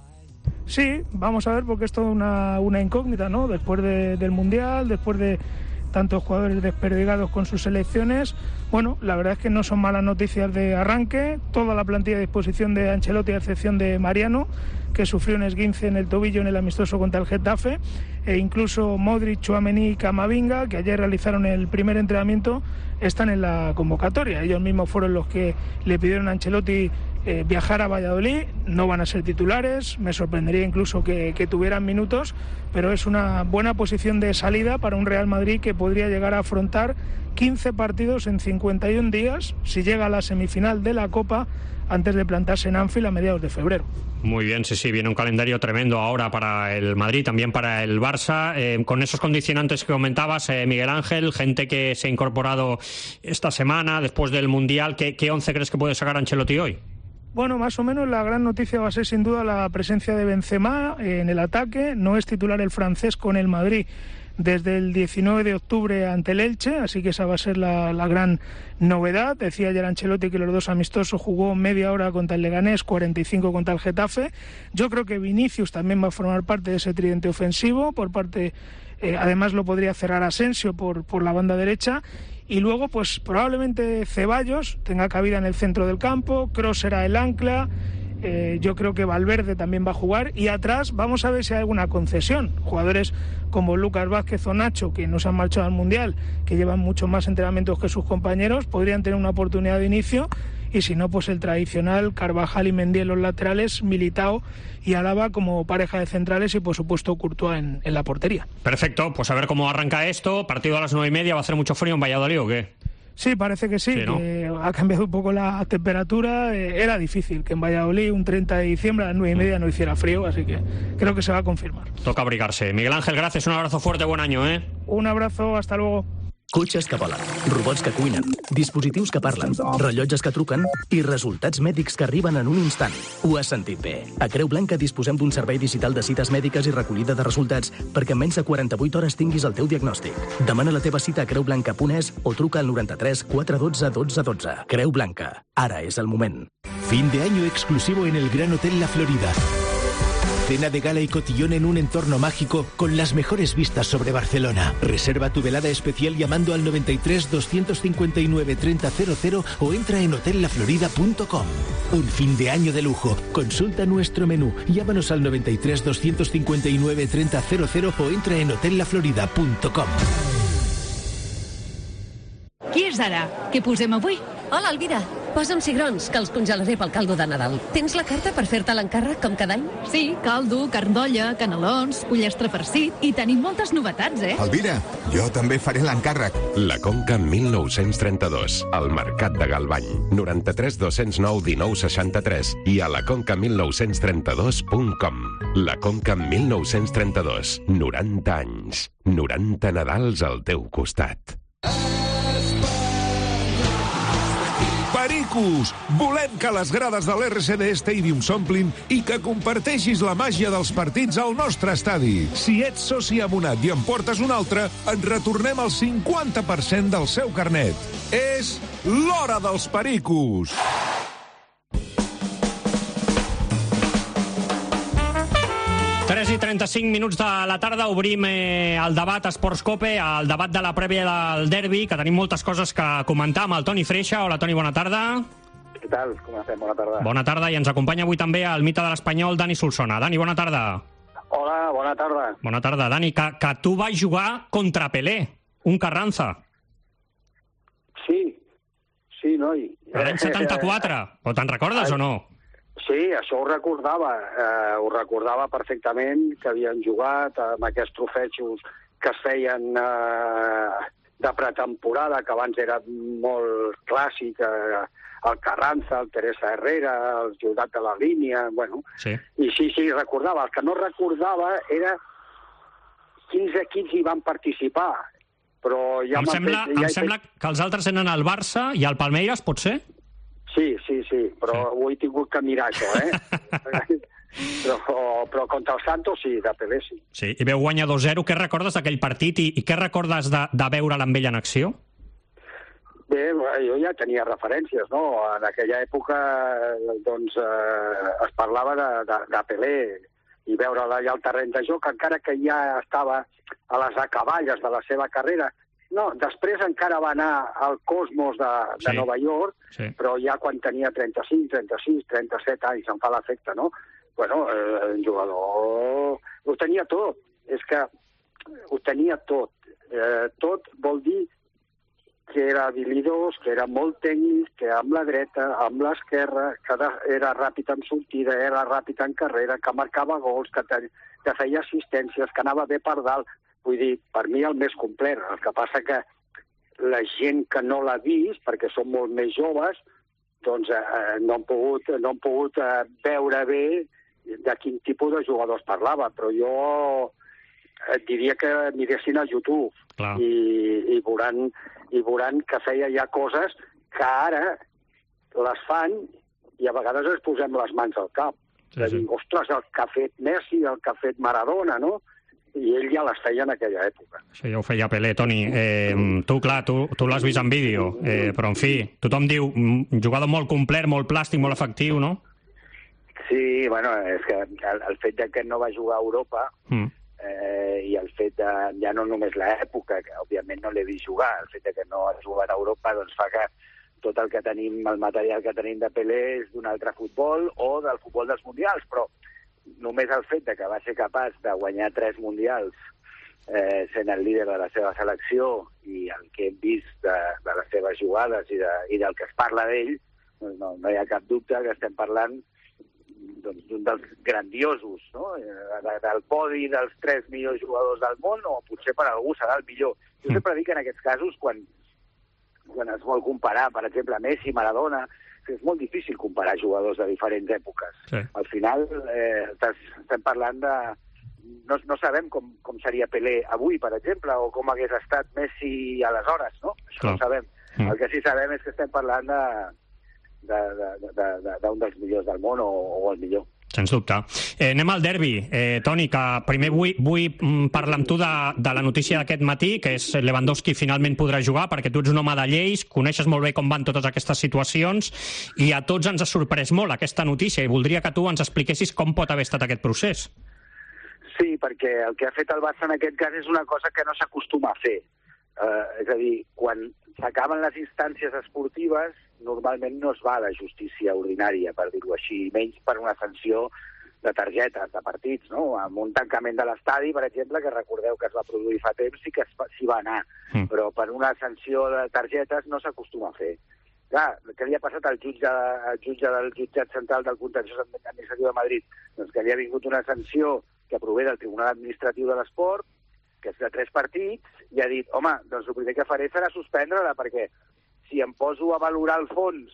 Sí, vamos a ver, porque es toda una incógnita, ¿no? Después del Mundial, después de tantos jugadores desperdigados con sus selecciones. Bueno, la verdad es que no son malas noticias de arranque. Toda la plantilla a disposición de Ancelotti, a excepción de Mariano, que sufrió un esguince en el tobillo en el amistoso contra el Getafe, e incluso Modric, Tchouaméni y Camavinga, que ayer realizaron el primer entrenamiento, están en la convocatoria. Ellos mismos fueron los que le pidieron a Ancelotti viajar a Valladolid. No van a ser titulares, me sorprendería incluso que tuvieran minutos, pero es una buena posición de salida para un Real Madrid que podría llegar a afrontar 15 partidos en 51 días si llega a la semifinal de la Copa antes de plantarse en Anfield a mediados de febrero. Muy bien, sí, viene un calendario tremendo ahora para el Madrid, también para el Barça, con esos condicionantes que comentabas, Miguel Ángel, gente que se ha incorporado esta semana después del Mundial. ¿Qué 11 crees que puede sacar Ancelotti hoy? Bueno, más o menos la gran noticia va a ser sin duda la presencia de Benzema en el ataque. No es titular el francés con el Madrid desde el 19 de octubre ante el Elche, así que esa va a ser la gran novedad. Decía ayer Ancelotti que los dos amistosos jugó media hora contra el Leganés, 45 contra el Getafe. Yo creo que Vinicius también va a formar parte de ese tridente ofensivo, por parte, además lo podría cerrar Asensio por la banda derecha. Y luego, pues probablemente Ceballos tenga cabida en el centro del campo, Kroos será el ancla, yo creo que Valverde también va a jugar, y atrás vamos a ver si hay alguna concesión. Jugadores como Lucas Vázquez o Nacho, que no se han marchado al Mundial, que llevan mucho más entrenamientos que sus compañeros, podrían tener una oportunidad de inicio, y si no, pues el tradicional Carvajal y Mendy en los laterales, Militao y Alaba como pareja de centrales, y por supuesto Courtois en la portería. Perfecto, pues a ver cómo arranca esto. Partido a las 9:30, ¿va a hacer mucho frío en Valladolid o qué? Sí, parece que sí, ¿no? Que ha cambiado un poco la temperatura. Era difícil que en Valladolid un 30 de diciembre a las 9:30 no hiciera frío, así que creo que se va a confirmar. Toca abrigarse. Miguel Ángel, gracias, un abrazo fuerte, buen año, ¿eh? Un abrazo, hasta luego. Cotxes que volen, robots que cuinen, dispositius que parlen, rellotges que truquen i resultats mèdics que arriben en un instant. Ho has sentit bé. A Creu Blanca disposem d'un servei digital de cites mèdiques i recollida de resultats perquè en menys de 48 hores tinguis el teu diagnòstic. Demana la teva cita a creublanca.es o truca al 93 412 1212. Creu Blanca. Ara és el moment. Fin de año exclusivo en el Gran Hotel La Florida. Cena de gala y cotillón en un entorno mágico con las mejores vistas sobre Barcelona. Reserva tu velada especial llamando al 93 259 3000 o entra en hotellaflorida.com. Un fin de año de lujo. Consulta nuestro menú. Llámanos al 93 259 3000 o entra en hotellaflorida.com. Qui és ara? Què posem avui? Hola, Elvira. Posa'm cigrons, que els congelaré pel caldo de Nadal. Tens la carta per fer-te l'encàrrec com cada any? Sí, caldo, carn d'olla, canelons, pollastre farcit i tenim moltes novetats, Elvira, jo també faré l'encàrrec. La Conca 1932, al Mercat de Galvany. 93 209 19 63 i a laconca1932.com. La Conca 1932, 90 anys. 90 Nadals al teu costat. Pericos! Volem que les grades de l'RCD Stadium s'omplin i que comparteixis la màgia dels partits al nostre estadi. Si ets soci abonat i en portes un altre, et retornem el 50% del seu carnet. És l'hora dels Pericos! 3:35 de la tarda, obrim el debat Esports Cope, el debat de la prèvia del derbi, que tenim moltes coses que comentar amb el Toni Freixa. Hola, Toni, bona tarda. Què tal? Com estem? Bona tarda. Bona tarda, i ens acompanya avui també el mite de l'Espanyol, Dani Solsona. Dani, bona tarda. Hola, bona tarda. Bona tarda, Dani, que tu vas jugar contra Pelé, un Carranza. Sí, noi. L'any 74, o te'n recordes o no? Sí, això ho recordava perfectament, que havien jugat amb aquests trofejos que es feien de pretemporada, que abans era molt clàssic, el Carranza, el Teresa Herrera, el Judat de la Línia, bueno. Sí. I sí, recordava. El que no recordava era quins equips hi van participar. Però ja em sembla que els altres eren el Barça i el Palmeiras, pot ser? Sí, però ho he tingut que mirar, això, però contra el Santos sí, de Pelé sí. Sí, i veu guanyar 2-0. Què recordes d'aquell partit i què recordes de veure'l amb ell en acció? Bé, jo ja tenia referències, no? En aquella època, doncs, es parlava de Pelé i veure'l allà al terreny de joc, encara que ja estava a les acaballes de la seva carrera. No, després encara va anar al Cosmos de Nova York, però ja quan tenia 35, 36, 37 anys, em fa l'efecte, no? Bueno, el jugador ho tenia tot, és que ho tenia tot. Tot vol dir que era habilidós, que era molt tècnic, que amb la dreta, amb l'esquerra, que era ràpid en sortida, era ràpid en carrera, que marcava gols, que feia assistències, que anava bé per dalt. Vull dir, per mi el més complet. El que passa que la gent que no l'ha vist, perquè són molt més joves, doncs no han pogut veure bé de quin tipus de jugadors parlava. Però jo et diria que miressin a YouTube i veuran que feia ja coses que ara les fan i a vegades ens posem les mans al cap. Dir, ostres, el que ha fet Messi, el que ha fet Maradona, no? I ell ja les feia en aquella època. Això ja ho feia Pelé, Toni. Tu l'has vist en vídeo, però, en fi, tothom diu un jugador molt complet, molt plàstic, molt efectiu, no? Sí, bueno, és que el fet que no va jugar a Europa i el fet de, ja no només l'època, que òbviament no l'he vist jugar, el fet que no ha jugat a Europa doncs fa que tot el que tenim, el material que tenim de Pelé és d'un altre futbol o del futbol dels mundials, però només el fet que va ser capaç de guanyar 3 mundials sent el líder de la seva selecció i el que hem vist de les seves jugades i del que es parla d'ell, no hi ha cap dubte que estem parlant d'un dels grandiosos, no? Del podi dels 3 millors jugadors del món, o potser per algú serà el millor. Jo sempre dic que en aquests casos, quan es vol comparar, per exemple, Messi, Maradona, que és molt difícil comparar jugadors de diferents èpoques. Sí. Al final estem parlant de... No sabem com seria Pelé avui, per exemple, o com hagués estat Messi aleshores, no? Això no sabem. El que sí sabem és que estem parlant d'un dels millors del món o el millor. Sens dubte. Anem al derbi. Toni, que primer vull parlar amb tu de la notícia d'aquest matí, que és Lewandowski finalment podrà jugar, perquè tu ets un home de lleis, coneixes molt bé com van totes aquestes situacions, i a tots ens ha sorprès molt aquesta notícia, i voldria que tu ens expliquessis com pot haver estat aquest procés. Sí, perquè el que ha fet el Barça en aquest cas és una cosa que no s'acostuma a fer. És a dir, quan s'acaben les instàncies esportives, normalment no es va a la justícia ordinària, per dir-ho així, menys per una sanció de targetes, de partits, no? Amb un tancament de l'estadi, per exemple, que recordeu que es va produir fa temps, sí que s'hi va anar, però per una sanció de targetes no s'acostuma a fer. Clar, què li ha passat al jutge del jutjat central del contenciós administratiu de Madrid? Doncs que li ha vingut una sanció que prové del Tribunal Administratiu de l'Esport, que és de 3 partits, i ha dit, home, doncs el primer que faré serà suspendre-la, perquè si em poso a valorar el fons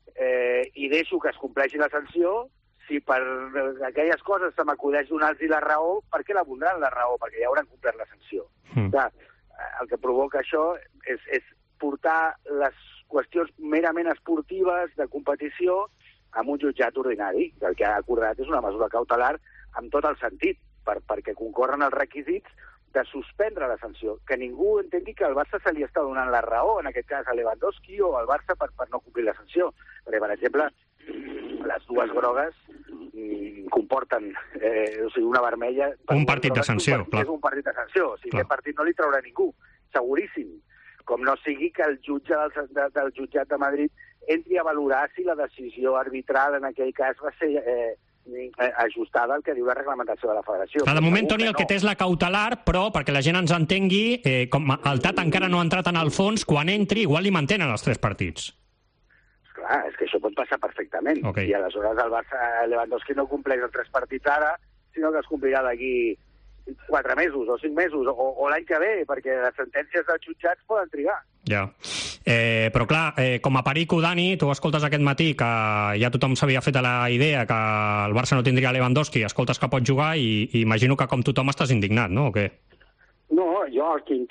i deixo que es compleixi la sanció, si per aquelles coses se m'acudeix donar-los la raó, per què la voldran la raó? Perquè ja hauran complert la sanció. Clar, el que provoca això és portar les qüestions merament esportives de competició amb un jutjat ordinari, que el que ha acordat és una mesura cautelar amb tot el sentit, perquè concorren els requisits de suspendre la sanció, que ningú entengui que al Barça se li està donant la raó, en aquest cas a Lewandowski o al Barça per no complir la sanció. Perquè, per exemple, les dues grogues comporten una vermella... Un partit de sanció, clar. És un partit de sanció, o sigui, aquest partit no li traurà ningú, seguríssim. Com no sigui que el jutge del jutjat de Madrid entri a valorar si la decisió arbitral en aquell cas va ser ajustada al que diu la reglamentació de la federació. De moment, Toni, el que té és la cautelar, però perquè la gent ens entengui, com el TAT encara no ha entrat en el fons, quan entri igual li mantenen els 3 partits. Clar, és que això pot passar perfectament. Okay. I aleshores el Barça Lewandowski no compleix els 3 partits ara, sinó que es complirà d'aquí 4 mesos o 5 mesos, o l'any que ve, perquè les sentències dels jutjats poden trigar. Ja. Però clar, com a perico, Dani, tu escoltes aquest matí que ja tothom s'havia fet a la idea que el Barça no tindria Lewandowski, escoltes que pot jugar i imagino que com tothom estàs indignat, no? O què? No, jo el que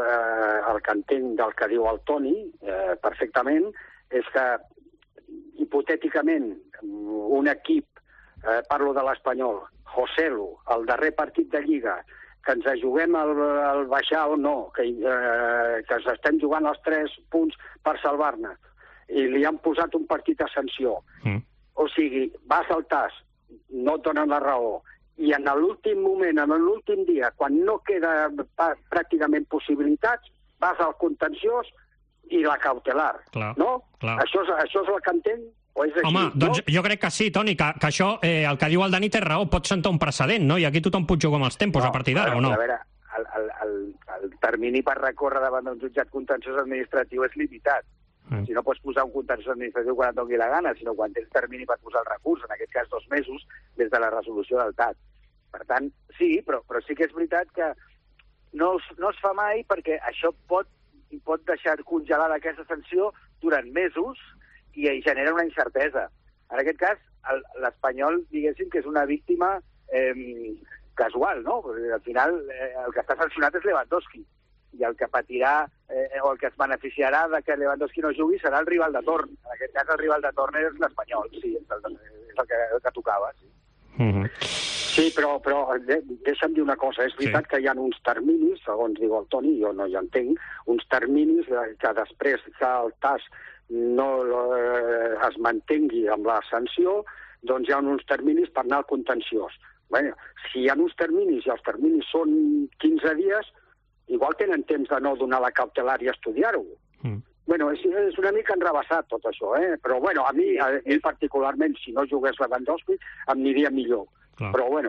entenc del que diu el Toni perfectament és que hipotèticament un equip, parlo de l'Espanyol, Joselu, el darrer partit de Lliga, que ens juguem al baixar o no, que ens estem jugant els 3 punts per salvar-ne, i li han posat un partit de sanció. O sigui, vas al TAS, no et donen la raó, i en l'últim moment, en l'últim dia, quan no queda pràcticament possibilitats, vas al contenciós i la cautelar. No? Això és el que entenc? Home, doncs jo crec que sí, Toni, que això, el que diu el Dani té raó, pot sentar un precedent, no? I aquí tothom pot jugar amb els tempos a partir d'ara, o no? A veure, el termini per recórrer davant d'un jutjat contenciós administratiu és limitat. Si no pots posar un contenciós administratiu quan et doni la gana, sinó quan tens termini per posar el recurs, en aquest cas 2 mesos, des de la resolució del TAT. Per tant, sí, però sí que és veritat que no es fa mai perquè això pot deixar congelada aquesta sanció durant mesos i genera una incertesa. En aquest cas, l'Espanyol, diguéssim, que és una víctima casual, no? Perquè al final el que està sancionat és Lewandowski, i el que patirà o el que es beneficiarà de que Lewandowski no jugui serà el rival de torn. En aquest cas, el rival de torn és l'Espanyol, sí, és el que tocava, sí. Sí, però deixa'm dir una cosa. És veritat que hi ha uns terminis, segons diu el Toni, jo no hi entenc, uns terminis que després que el TAS no es mantengui amb la sanció, doncs hi ha uns terminis per anar al contenciós. Bé, si hi ha uns terminis i els terminis són 15 dies, igual tenen temps de no donar la cautelar i estudiar-ho. Bueno, és una mica enrevessat tot això, però bueno, a mi particularment, si no jugués Lewandowski, em aniria millor. Però bueno,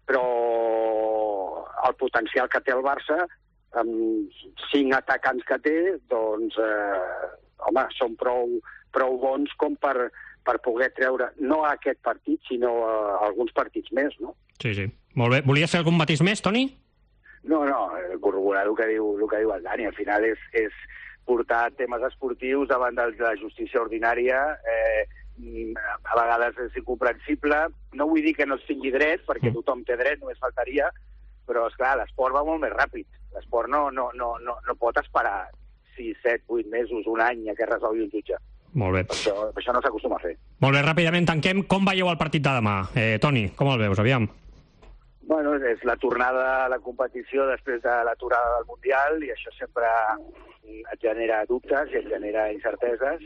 el potencial que té el Barça, amb 5 atacants que té, doncs, home, són prou bons com per poder treure, no a aquest partit, sinó a alguns partits més, no? Sí. Molt bé. Volies fer algun matís més, Toni? No, corroborar el que diu el Dani. Al final és portar temes esportius davant de la justícia ordinària, a vegades és incomprensible. No vull dir que no es tingui dret, perquè tothom té dret, només faltaria, però, esclar, l'esport va molt més ràpid. L'esport no pot esperar 6, 7, 8 mesos, un any a que resolgui un jutge. Molt bé. Això no s'acostuma a fer. Molt bé, ràpidament tanquem. Com veieu el partit de demà? Toni, com el veus? Aviam. Bueno, és la tornada a la competició després de l'aturada del Mundial i això sempre et genera dubtes i et genera incerteses.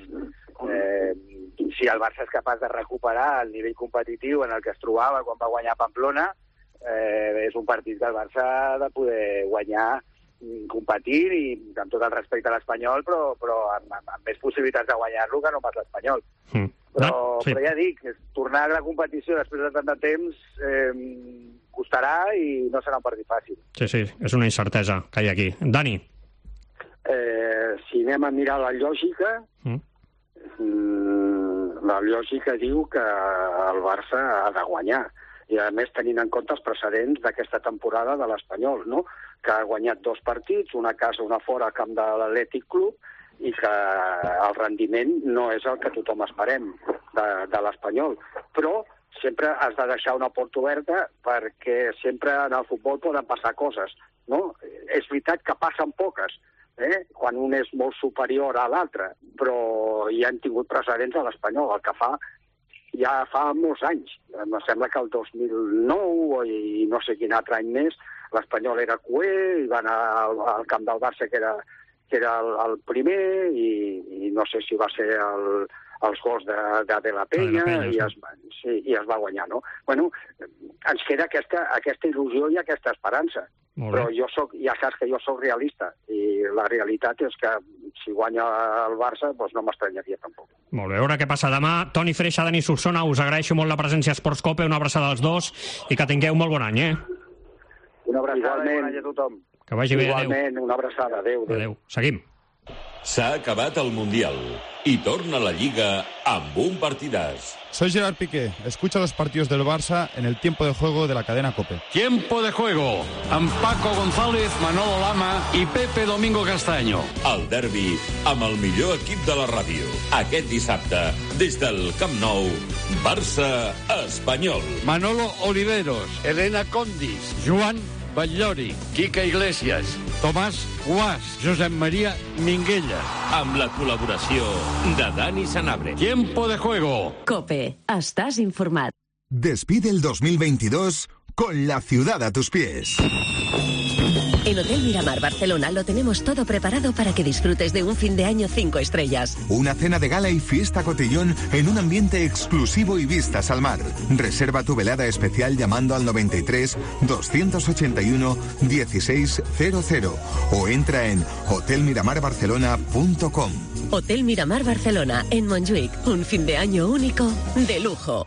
Si el Barça és capaç de recuperar el nivell competitiu en el que es trobava quan va guanyar Pamplona, és un partit que el Barça ha de poder guanyar competint i amb tot el respecte a l'Espanyol, però amb més possibilitats de guanyar-lo que no pas l'Espanyol. Però ja dic, tornar a la competició després de tant de temps costarà i no serà un partit fàcil. Sí, és una incertesa que hi ha aquí. Dani? Si anem a mirar la lògica, la lògica diu que el Barça ha de guanyar. I a més tenint en compte els precedents d'aquesta temporada de l'Espanyol, no? Que ha guanyat 2 partits, una a casa, una fora, a camp de l'Atlètic Club, i que el rendiment no és el que tothom esperem de l'Espanyol. Però sempre has de deixar una porta oberta perquè sempre en el futbol poden passar coses, no? És veritat que passen poques, quan un és molt superior a l'altre, però hi han tingut precedents a l'Espanyol, el que ja fa molts anys. Em sembla que el 2009 i no sé quin altre any més, l'Espanyol era cuer, i va anar al camp del Barça, que era el primer, i no sé si va ser els gols de la Penya, i es va guanyar, no? Bueno, ens queda aquesta il·lusió i aquesta esperança. Però ja saps que jo soc realista, i la realitat és que si guanya el Barça, doncs no m'estranyaria tampoc. Molt bé, a veure què passa demà. Toni Freixa, Dani Solsona, us agraeixo molt la presència a Esports Cope, una abraçada als dos, i que tingueu molt bon any, Una abraçada i bon any a tothom. Que vagi bé, adéu. Igualment, una abraçada, adéu. Seguim. S'ha acabat el Mundial y torna la Liga amb un partidàs. Soy Gerard Piqué. Escucha los partidos del Barça en el tiempo de juego de la cadena COPE. Tiempo de juego amb Paco González, Manolo Lama i Pepe Domingo Castaño. El derbi amb el millor equip de la ràdio. Aquest dissabte, des del Camp Nou, Barça-Espanyol. Manolo Oliveros, Elena Condis, Joan Batllori, Quica Iglesias, Tomàs Guas, Josep María Minguella. Amb la col·laboració de Dani Sanabria. Tiempo de juego. COPE. Estás informat. Despide el 2022 con la ciudad a tus pies. En Hotel Miramar Barcelona lo tenemos todo preparado para que disfrutes de un fin de año 5 estrellas. Una cena de gala y fiesta cotillón en un ambiente exclusivo y vistas al mar. Reserva tu velada especial llamando al 93 281 1600 o entra en hotelmiramarbarcelona.com. Hotel Miramar Barcelona, en Montjuïc. Un fin de año único de lujo.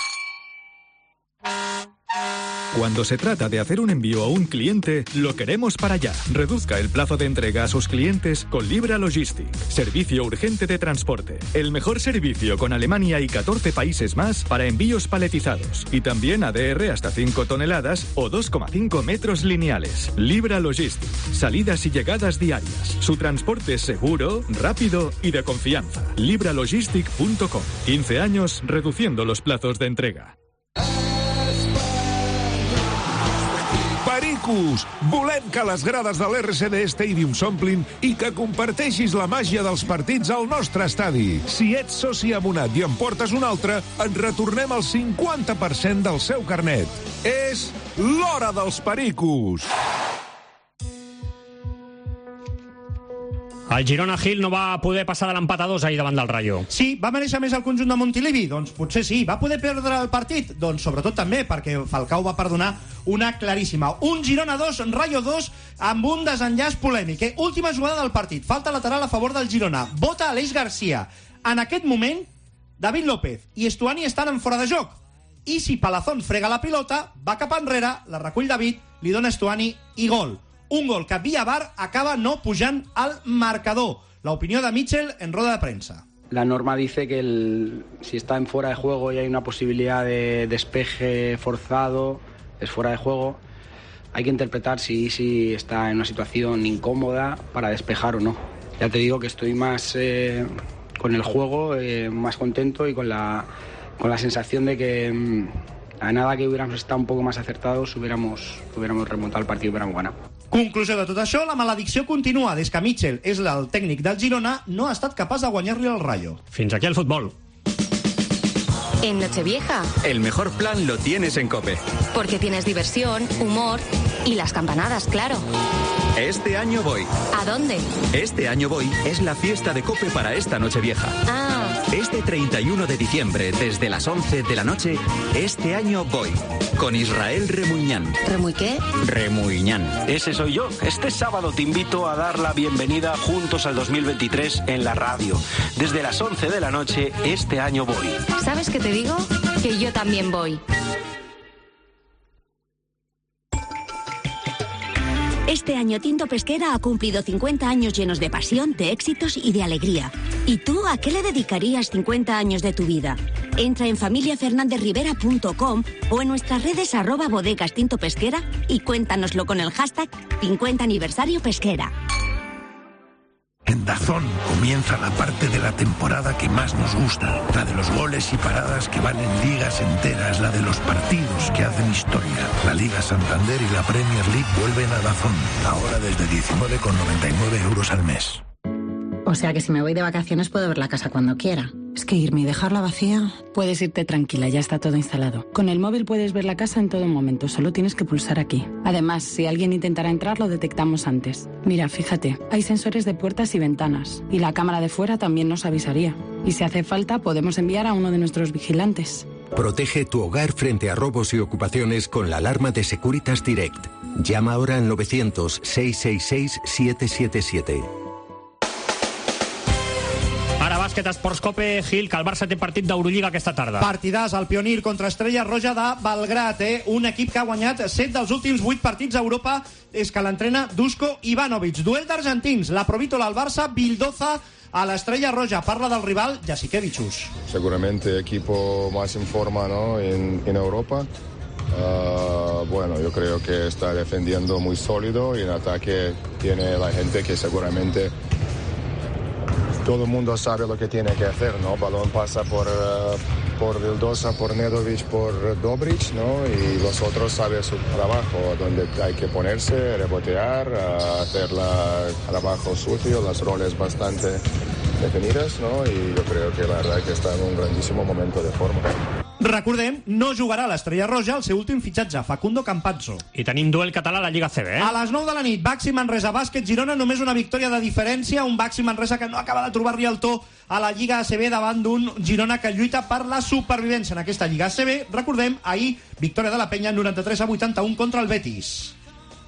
Cuando se trata de hacer un envío a un cliente, lo queremos para allá. Reduzca el plazo de entrega a sus clientes con Libra Logistic. Servicio urgente de transporte. El mejor servicio con Alemania y 14 países más para envíos paletizados. Y también ADR hasta 5 toneladas o 2,5 metros lineales. Libra Logistic. Salidas y llegadas diarias. Su transporte es seguro, rápido y de confianza. libralogistic.com. 15 años reduciendo los plazos de entrega. Pericos! Volem que les grades de l'RCD Stadium s'omplin i que comparteixis la màgia dels partits al nostre estadi. Si ets soci abonat i en portes un altre, et retornem el 50% del seu carnet. És l'hora dels Pericos! El Girona Gil no va poder passar de l'empat a 2 ahir davant del Rayo. Sí, va mereixer més el conjunt de Montilivi? Doncs potser sí. Va poder perdre el partit? Doncs sobretot també, perquè Falcao va perdonar una claríssima. Un Girona 2, Rayo 2, amb un desenllaç polèmic. Última jugada del partit. Falta lateral a favor del Girona. Vota Aleix Garcia. En aquest moment, David López i Estuani estan en fora de joc. I si Palazón frega la pilota, va cap enrere, la recull David, li dona Estuani i gol. Un gol que via VAR acaba no pujant al marcador. La opinió de Mitchell en rueda de prensa. La norma dice que si está en fuera de juego y hay una posibilidad de despeje forzado, es fuera de juego. Hay que interpretar si está en una situación incómoda para despejar o no. Ya te digo que estoy más con el juego, más contento y con la sensación de A nada que hubiéramos estado un poco más acertados, hubiéramos remontado el partido y hubiéramos ganado. Conclusió de tot això, la maledicció continua. Des que Mitchell és el tècnic del Girona, no ha estat capaç de guanyar-li al Rayo. Fins aquí el futbol. En Nochevieja. El mejor plan lo tienes en COPE. Porque tienes diversión, humor y las campanadas, claro. Este año voy. ¿A dónde? Este año voy es la fiesta de COPE para esta Nochevieja. Ah. Este 31 de diciembre, desde las 11 de la noche, este año voy. Con Israel Remuñán. ¿Remuy qué? Remuñán. Ese soy yo. Este sábado te invito a dar la bienvenida juntos al 2023 en la radio. Desde las 11 de la noche, este año voy. ¿Sabes qué te digo? Que yo también voy. Este año Tinto Pesquera ha cumplido 50 años llenos de pasión, de éxitos y de alegría. ¿Y tú a qué le dedicarías 50 años de tu vida? Entra en familiafernandezrivera.com o en nuestras redes @bodegas Tinto Pesquera y cuéntanoslo con el hashtag 50 aniversario pesquera. En DAZN comienza la parte de la temporada que más nos gusta, la de los goles y paradas que van en ligas enteras, la de los partidos que hacen historia. La Liga Santander y la Premier League vuelven a DAZN, ahora desde 19,99 € al mes. O sea que si me voy de vacaciones puedo ver la casa cuando quiera. Es que irme y dejarla vacía... Puedes irte tranquila, ya está todo instalado. Con el móvil puedes ver la casa en todo momento, solo tienes que pulsar aquí. Además, si alguien intentara entrar, lo detectamos antes. Mira, fíjate, hay sensores de puertas y ventanas. Y la cámara de fuera también nos avisaría. Y si hace falta, podemos enviar a uno de nuestros vigilantes. Protege tu hogar frente a robos y ocupaciones con la alarma de Securitas Direct. Llama ahora al 900-666-777. Ara, bàsquet, Esports Cope. Gil, que el Barça té partit d'Eurolliga aquesta tarda. Partidàs, el Pionir contra Estrella Roja de Belgrat, un equip que ha guanyat 7 dels últims 8 partits a Europa, és que l'entrena Dusko Ivanovic. Duel d'argentins, la Provítola al Barça, Vildoza a la Estrella Roja. Parla del rival Jasikevičius. Seguramente equipo más en forma, ¿no?, en Europa. Bueno, yo creo que está defendiendo muy sólido y en ataque tiene la gente que seguramente todo el mundo sabe lo que tiene que hacer, ¿no? Balón pasa por Vildoza, por Nedovic, por Dobric, ¿no? Y los otros saben su trabajo, donde hay que ponerse, rebotear, hacer el trabajo sucio, las roles bastante definides, ¿no? Y yo creo que la verdad que está en un grandísimo momento de forma. Recordem, no jugarà a l'Estrella Roja el seu últim fitxatge, Facundo Campazzo. I tenim duel català a la Lliga CB, A les 9 de la nit, Baxi Manresa Bàsquet Girona, només una victòria de diferència, un Baxi Manresa que no acaba de trobar-li el to a la Lliga ACB davant d'un Girona que lluita per la supervivència en aquesta Lliga ACB. Recordem, ahir, victòria de la Penya 93-81 contra el Betis.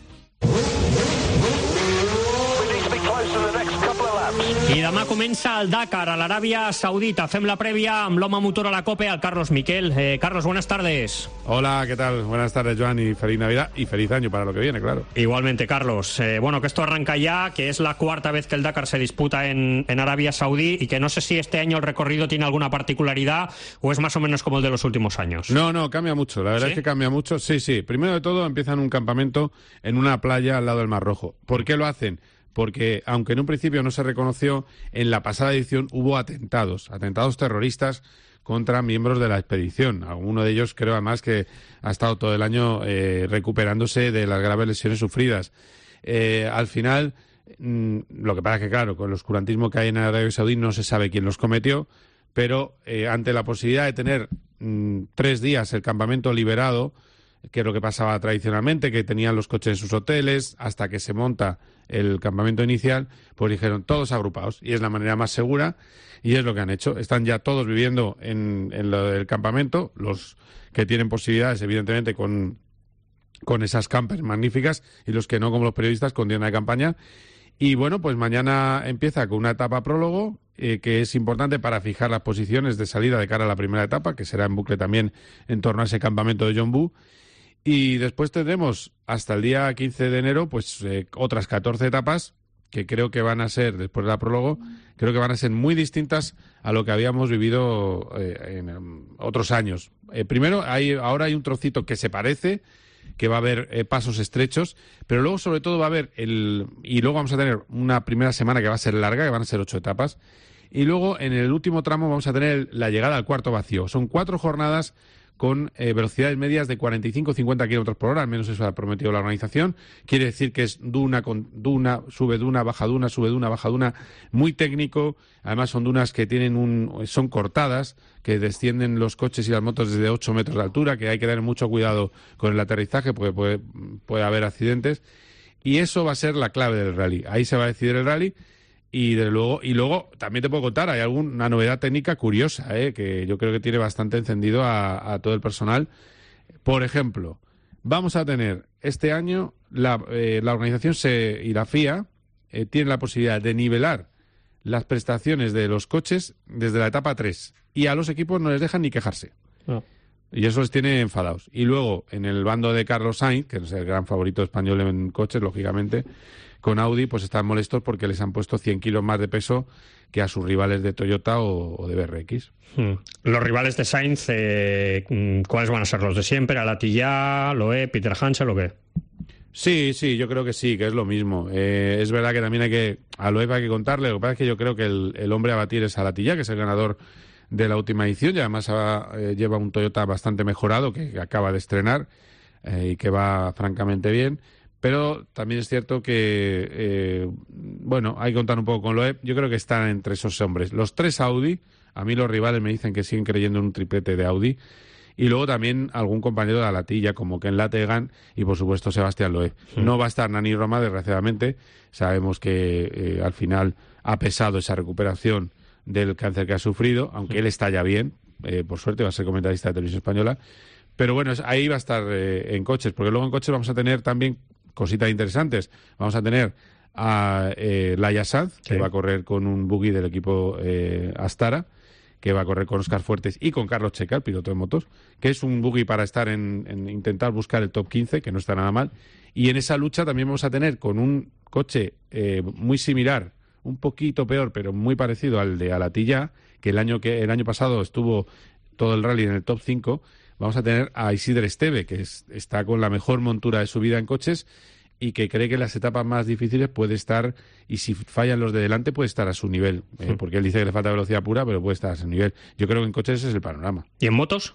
I demà comença el Dakar a l'Aràbia Saudita. Fem la prèvia amb l'home motor a la COPE, el Carlos Miquel. Carlos, buenas tardes. Hola, ¿qué tal? Buenas tardes, Joan, y feliz Navidad y feliz año para lo que viene, claro. Igualmente, Carlos. Bueno, que esto arranca ya, que es la cuarta vez que el Dakar se disputa en Arabia Saudí y que no sé si este año el recorrido tiene alguna particularidad o es más o menos como el de los últimos años. No, cambia mucho. La verdad es que cambia mucho. Sí. Primero de todo empiezan un campamento en una playa al lado del Mar Rojo. ¿Por qué lo hacen? Porque, aunque en un principio no se reconoció, en la pasada edición hubo atentados terroristas contra miembros de la expedición. Alguno de ellos creo además que ha estado todo el año recuperándose de las graves lesiones sufridas. Al final, lo que pasa es que, claro, con el oscurantismo que hay en Arabia Saudí no se sabe quién los cometió, pero ante la posibilidad de tener 3 días el campamento liberado, que es lo que pasaba tradicionalmente, que tenían los coches en sus hoteles, hasta que se monta el campamento inicial, pues dijeron todos agrupados, y es la manera más segura, y es lo que han hecho. Están ya todos viviendo en lo del campamento, los que tienen posibilidades, evidentemente, con esas campers magníficas, y los que no, como los periodistas, con tienda de campaña. Y bueno, pues mañana empieza con una etapa prólogo, que es importante para fijar las posiciones de salida de cara a la primera etapa, que será en bucle también en torno a ese campamento de Jeonbu. Y después tendremos hasta el día 15 de enero pues otras 14 etapas que creo que van a ser, después de la prólogo, creo que van a ser muy distintas a lo que habíamos vivido en otros años. Primero, ahora hay un trocito que se parece, que va a haber pasos estrechos, pero luego sobre todo va a haber y luego vamos a tener una primera semana que va a ser larga, que van a ser 8 etapas, y luego en el último tramo vamos a tener la llegada al cuarto vacío. Son 4 jornadas con velocidades medias de 45-50 kilómetros por hora, al menos eso ha prometido la organización. Quiere decir que es duna con duna, sube duna, baja duna, sube duna, baja duna, muy técnico. Además son dunas que son cortadas, que descienden los coches y las motos desde 8 metros de altura, que hay que tener mucho cuidado con el aterrizaje porque puede haber accidentes. Y eso va a ser la clave del rally. Ahí se va a decidir el rally. Y luego también te puedo contar, hay alguna novedad técnica curiosa, que yo creo que tiene bastante encendido a todo el personal. Por ejemplo, vamos a tener este año la organización y la FIA tienen la posibilidad de nivelar las prestaciones de los coches desde la etapa 3 y a los equipos no les dejan ni quejarse. No. Y eso les tiene enfadados. Y luego, en el bando de Carlos Sainz, que es el gran favorito español en coches, lógicamente, con Audi, pues están molestos porque les han puesto 100 kilos más de peso que a sus rivales de Toyota o de BRX. Los rivales de Sainz, ¿cuáles van a ser los de siempre? ¿Alatilla, Loeb, Peter Hansel o qué? Sí, yo creo que sí, que es lo mismo. Es verdad que también a Loeb hay que contarle. Lo que pasa es que yo creo que el hombre a batir es Alatilla, que es el ganador de la última edición, y además lleva un Toyota bastante mejorado que acaba de estrenar y que va francamente bien. Pero también es cierto que, hay que contar un poco con Loeb. Yo creo que están entre esos hombres. Los 3 Audi, a mí los rivales me dicen que siguen creyendo en un triplete de Audi. Y luego también algún compañero de Alatilla, como Ken Lategan y, por supuesto, Sebastián Loeb. No va a estar Nani Roma, desgraciadamente. Sabemos que al final ha pesado esa recuperación del cáncer que ha sufrido, aunque él está ya bien. Por suerte va a ser comentarista de Televisión Española. Pero bueno, ahí va a estar en coches, porque luego en coches vamos a tener también cositas interesantes. Vamos a tener a Laia Sanz, que va a correr con un buggy del equipo Astara, que va a correr con Óscar Fuertes y con Carlos Checa, el piloto de motos, que es un buggy para estar en intentar buscar el top 15, que no está nada mal. Y en esa lucha también vamos a tener con un coche muy similar, un poquito peor, pero muy parecido al de Alatilla, que el año pasado estuvo todo el rally en el top 5. Vamos a tener a Isidre Esteve, que está con la mejor montura de su vida en coches y que cree que en las etapas más difíciles puede estar, y si fallan los de delante, puede estar a su nivel. Porque él dice que le falta velocidad pura, pero puede estar a su nivel. Yo creo que en coches ese es el panorama. ¿Y en motos?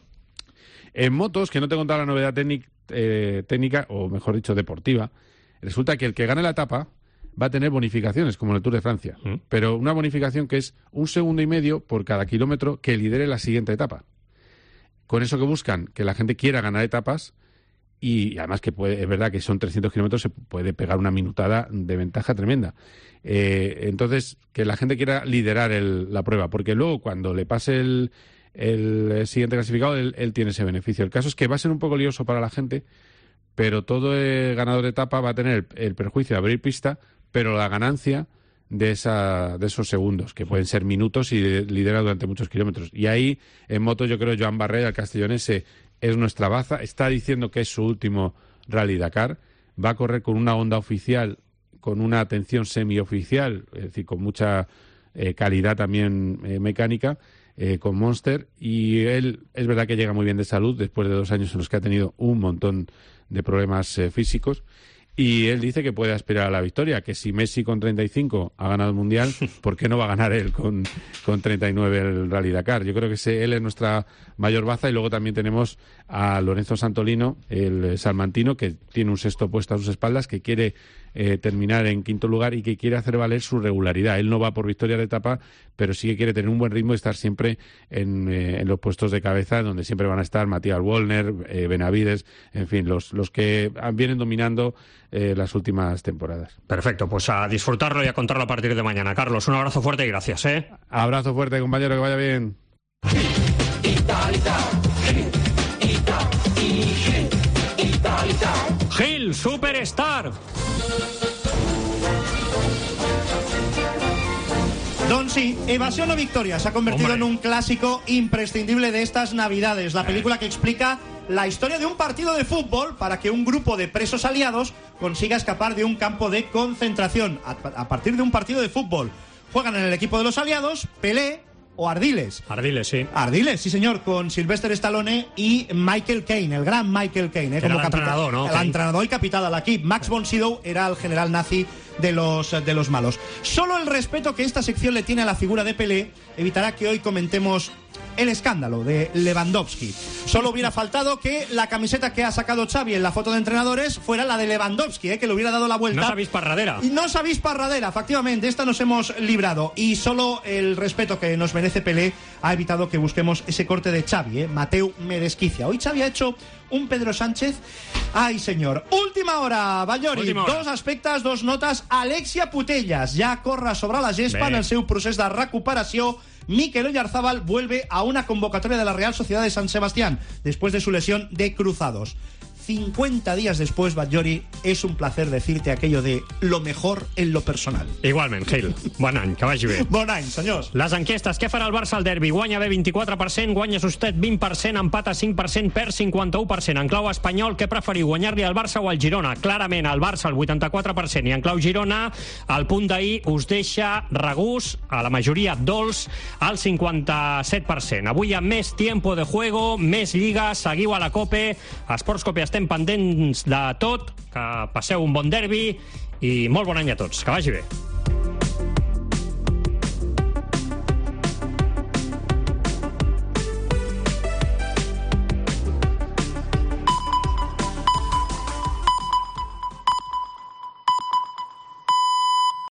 En motos, que no te he contado la novedad técnica, o mejor dicho, deportiva, resulta que el que gane la etapa va a tener bonificaciones, como en el Tour de Francia. Pero una bonificación que es 1,5 segundos por cada kilómetro que lidere la siguiente etapa. Con eso que buscan, que la gente quiera ganar etapas, y además que es verdad que son 300 kilómetros, se puede pegar una minutada de ventaja tremenda. Entonces, que la gente quiera liderar la prueba, porque luego cuando le pase el siguiente clasificado, él tiene ese beneficio. El caso es que va a ser un poco lioso para la gente, pero todo el ganador de etapa va a tener el perjuicio de abrir pista, pero la ganancia de esos segundos, que pueden ser minutos y lidera durante muchos kilómetros. Y ahí, en moto, yo creo que Joan Barrera, el castellonense, es nuestra baza. Está diciendo que es su último Rally Dakar. Va a correr con una Honda oficial, con una atención semioficial, es decir, con mucha calidad también mecánica, con Monster. Y él, es verdad que llega muy bien de salud, después de 2 años en los que ha tenido un montón de problemas físicos. Y él dice que puede aspirar a la victoria, que si Messi con 35 ha ganado el Mundial, ¿por qué no va a ganar él con 39 el Rally Dakar? Yo creo que él es nuestra mayor baza. Y luego también tenemos a Lorenzo Santolino, el salmantino, que tiene un 6º puesto a sus espaldas, que quiere terminar en 5º lugar y que quiere hacer valer su regularidad. Él no va por victoria de etapa, pero sí que quiere tener un buen ritmo y estar siempre en los puestos de cabeza, donde siempre van a estar Matías Wallner, Benavides, en fin, los que vienen dominando las últimas temporadas. Perfecto, pues a disfrutarlo y a contarlo a partir de mañana. Carlos, un abrazo fuerte y gracias. Abrazo fuerte, compañero, que vaya bien. Gil, Superstar. Doncs sí, Evasión o Victoria se ha convertido en un clásico imprescindible de estas Navidades. La película que explica la historia de un partido de fútbol para que un grupo de presos aliados consiga escapar de un campo de concentración. A partir de un partido de fútbol juegan en el equipo de los aliados Pelé o Ardiles. Ardiles, sí. Ardiles, sí señor, con Sylvester Stallone y Michael Caine, el gran Michael Caine. Era el entrenador, ¿no? El entrenador y capitán del equip. Max von Sydow era el general nazi de los malos. Solo el respeto que esta sección le tiene a la figura de Pelé evitará que hoy comentemos el escándalo de Lewandowski. Solo hubiera faltado que la camiseta que ha sacado Xavi en la foto de entrenadores fuera la de Lewandowski, que le hubiera dado la vuelta. No sabéis parradera. Y no sabéis parradera, efectivamente, esta nos hemos librado. Y solo el respeto que nos merece Pelé ha evitado que busquemos ese corte de Xavi, Mateu me desquicia. Hoy Xavi ha hecho un Pedro Sánchez. Ay, señor. Última hora, Ballori. Dos aspectes, dos notes. Alexia Putellas ja corre sobre la gespa en el seu procés de recuperació. Mikel Oyarzabal vuelve a una convocatoria de la Real Sociedad de San Sebastián después de su lesión de cruzados. 50 días después, Batllori, es un placer decirte aquello de lo mejor en lo personal. Igualment, Gil. Bon any, que vagi bé. Bon any, senyors. Les enquestes, què farà el Barça al derbi? Guanya bé 24%, guanya Sustet 20%, empata 5%, perd 51%. En clau espanyol, què preferiu, guanyar-li al Barça o al Girona? Clarament, al Barça el 84%, i en clau Girona, el punt d'ahir us deixa regús, a la majoria dolç, al 57%. Avui hi ha més tiempo de juego, més lliga, seguiu a la Cope, Esports Cope estem pendents de tot, que passeu un bon derbi i molt bon any a tots. Que vagi bé.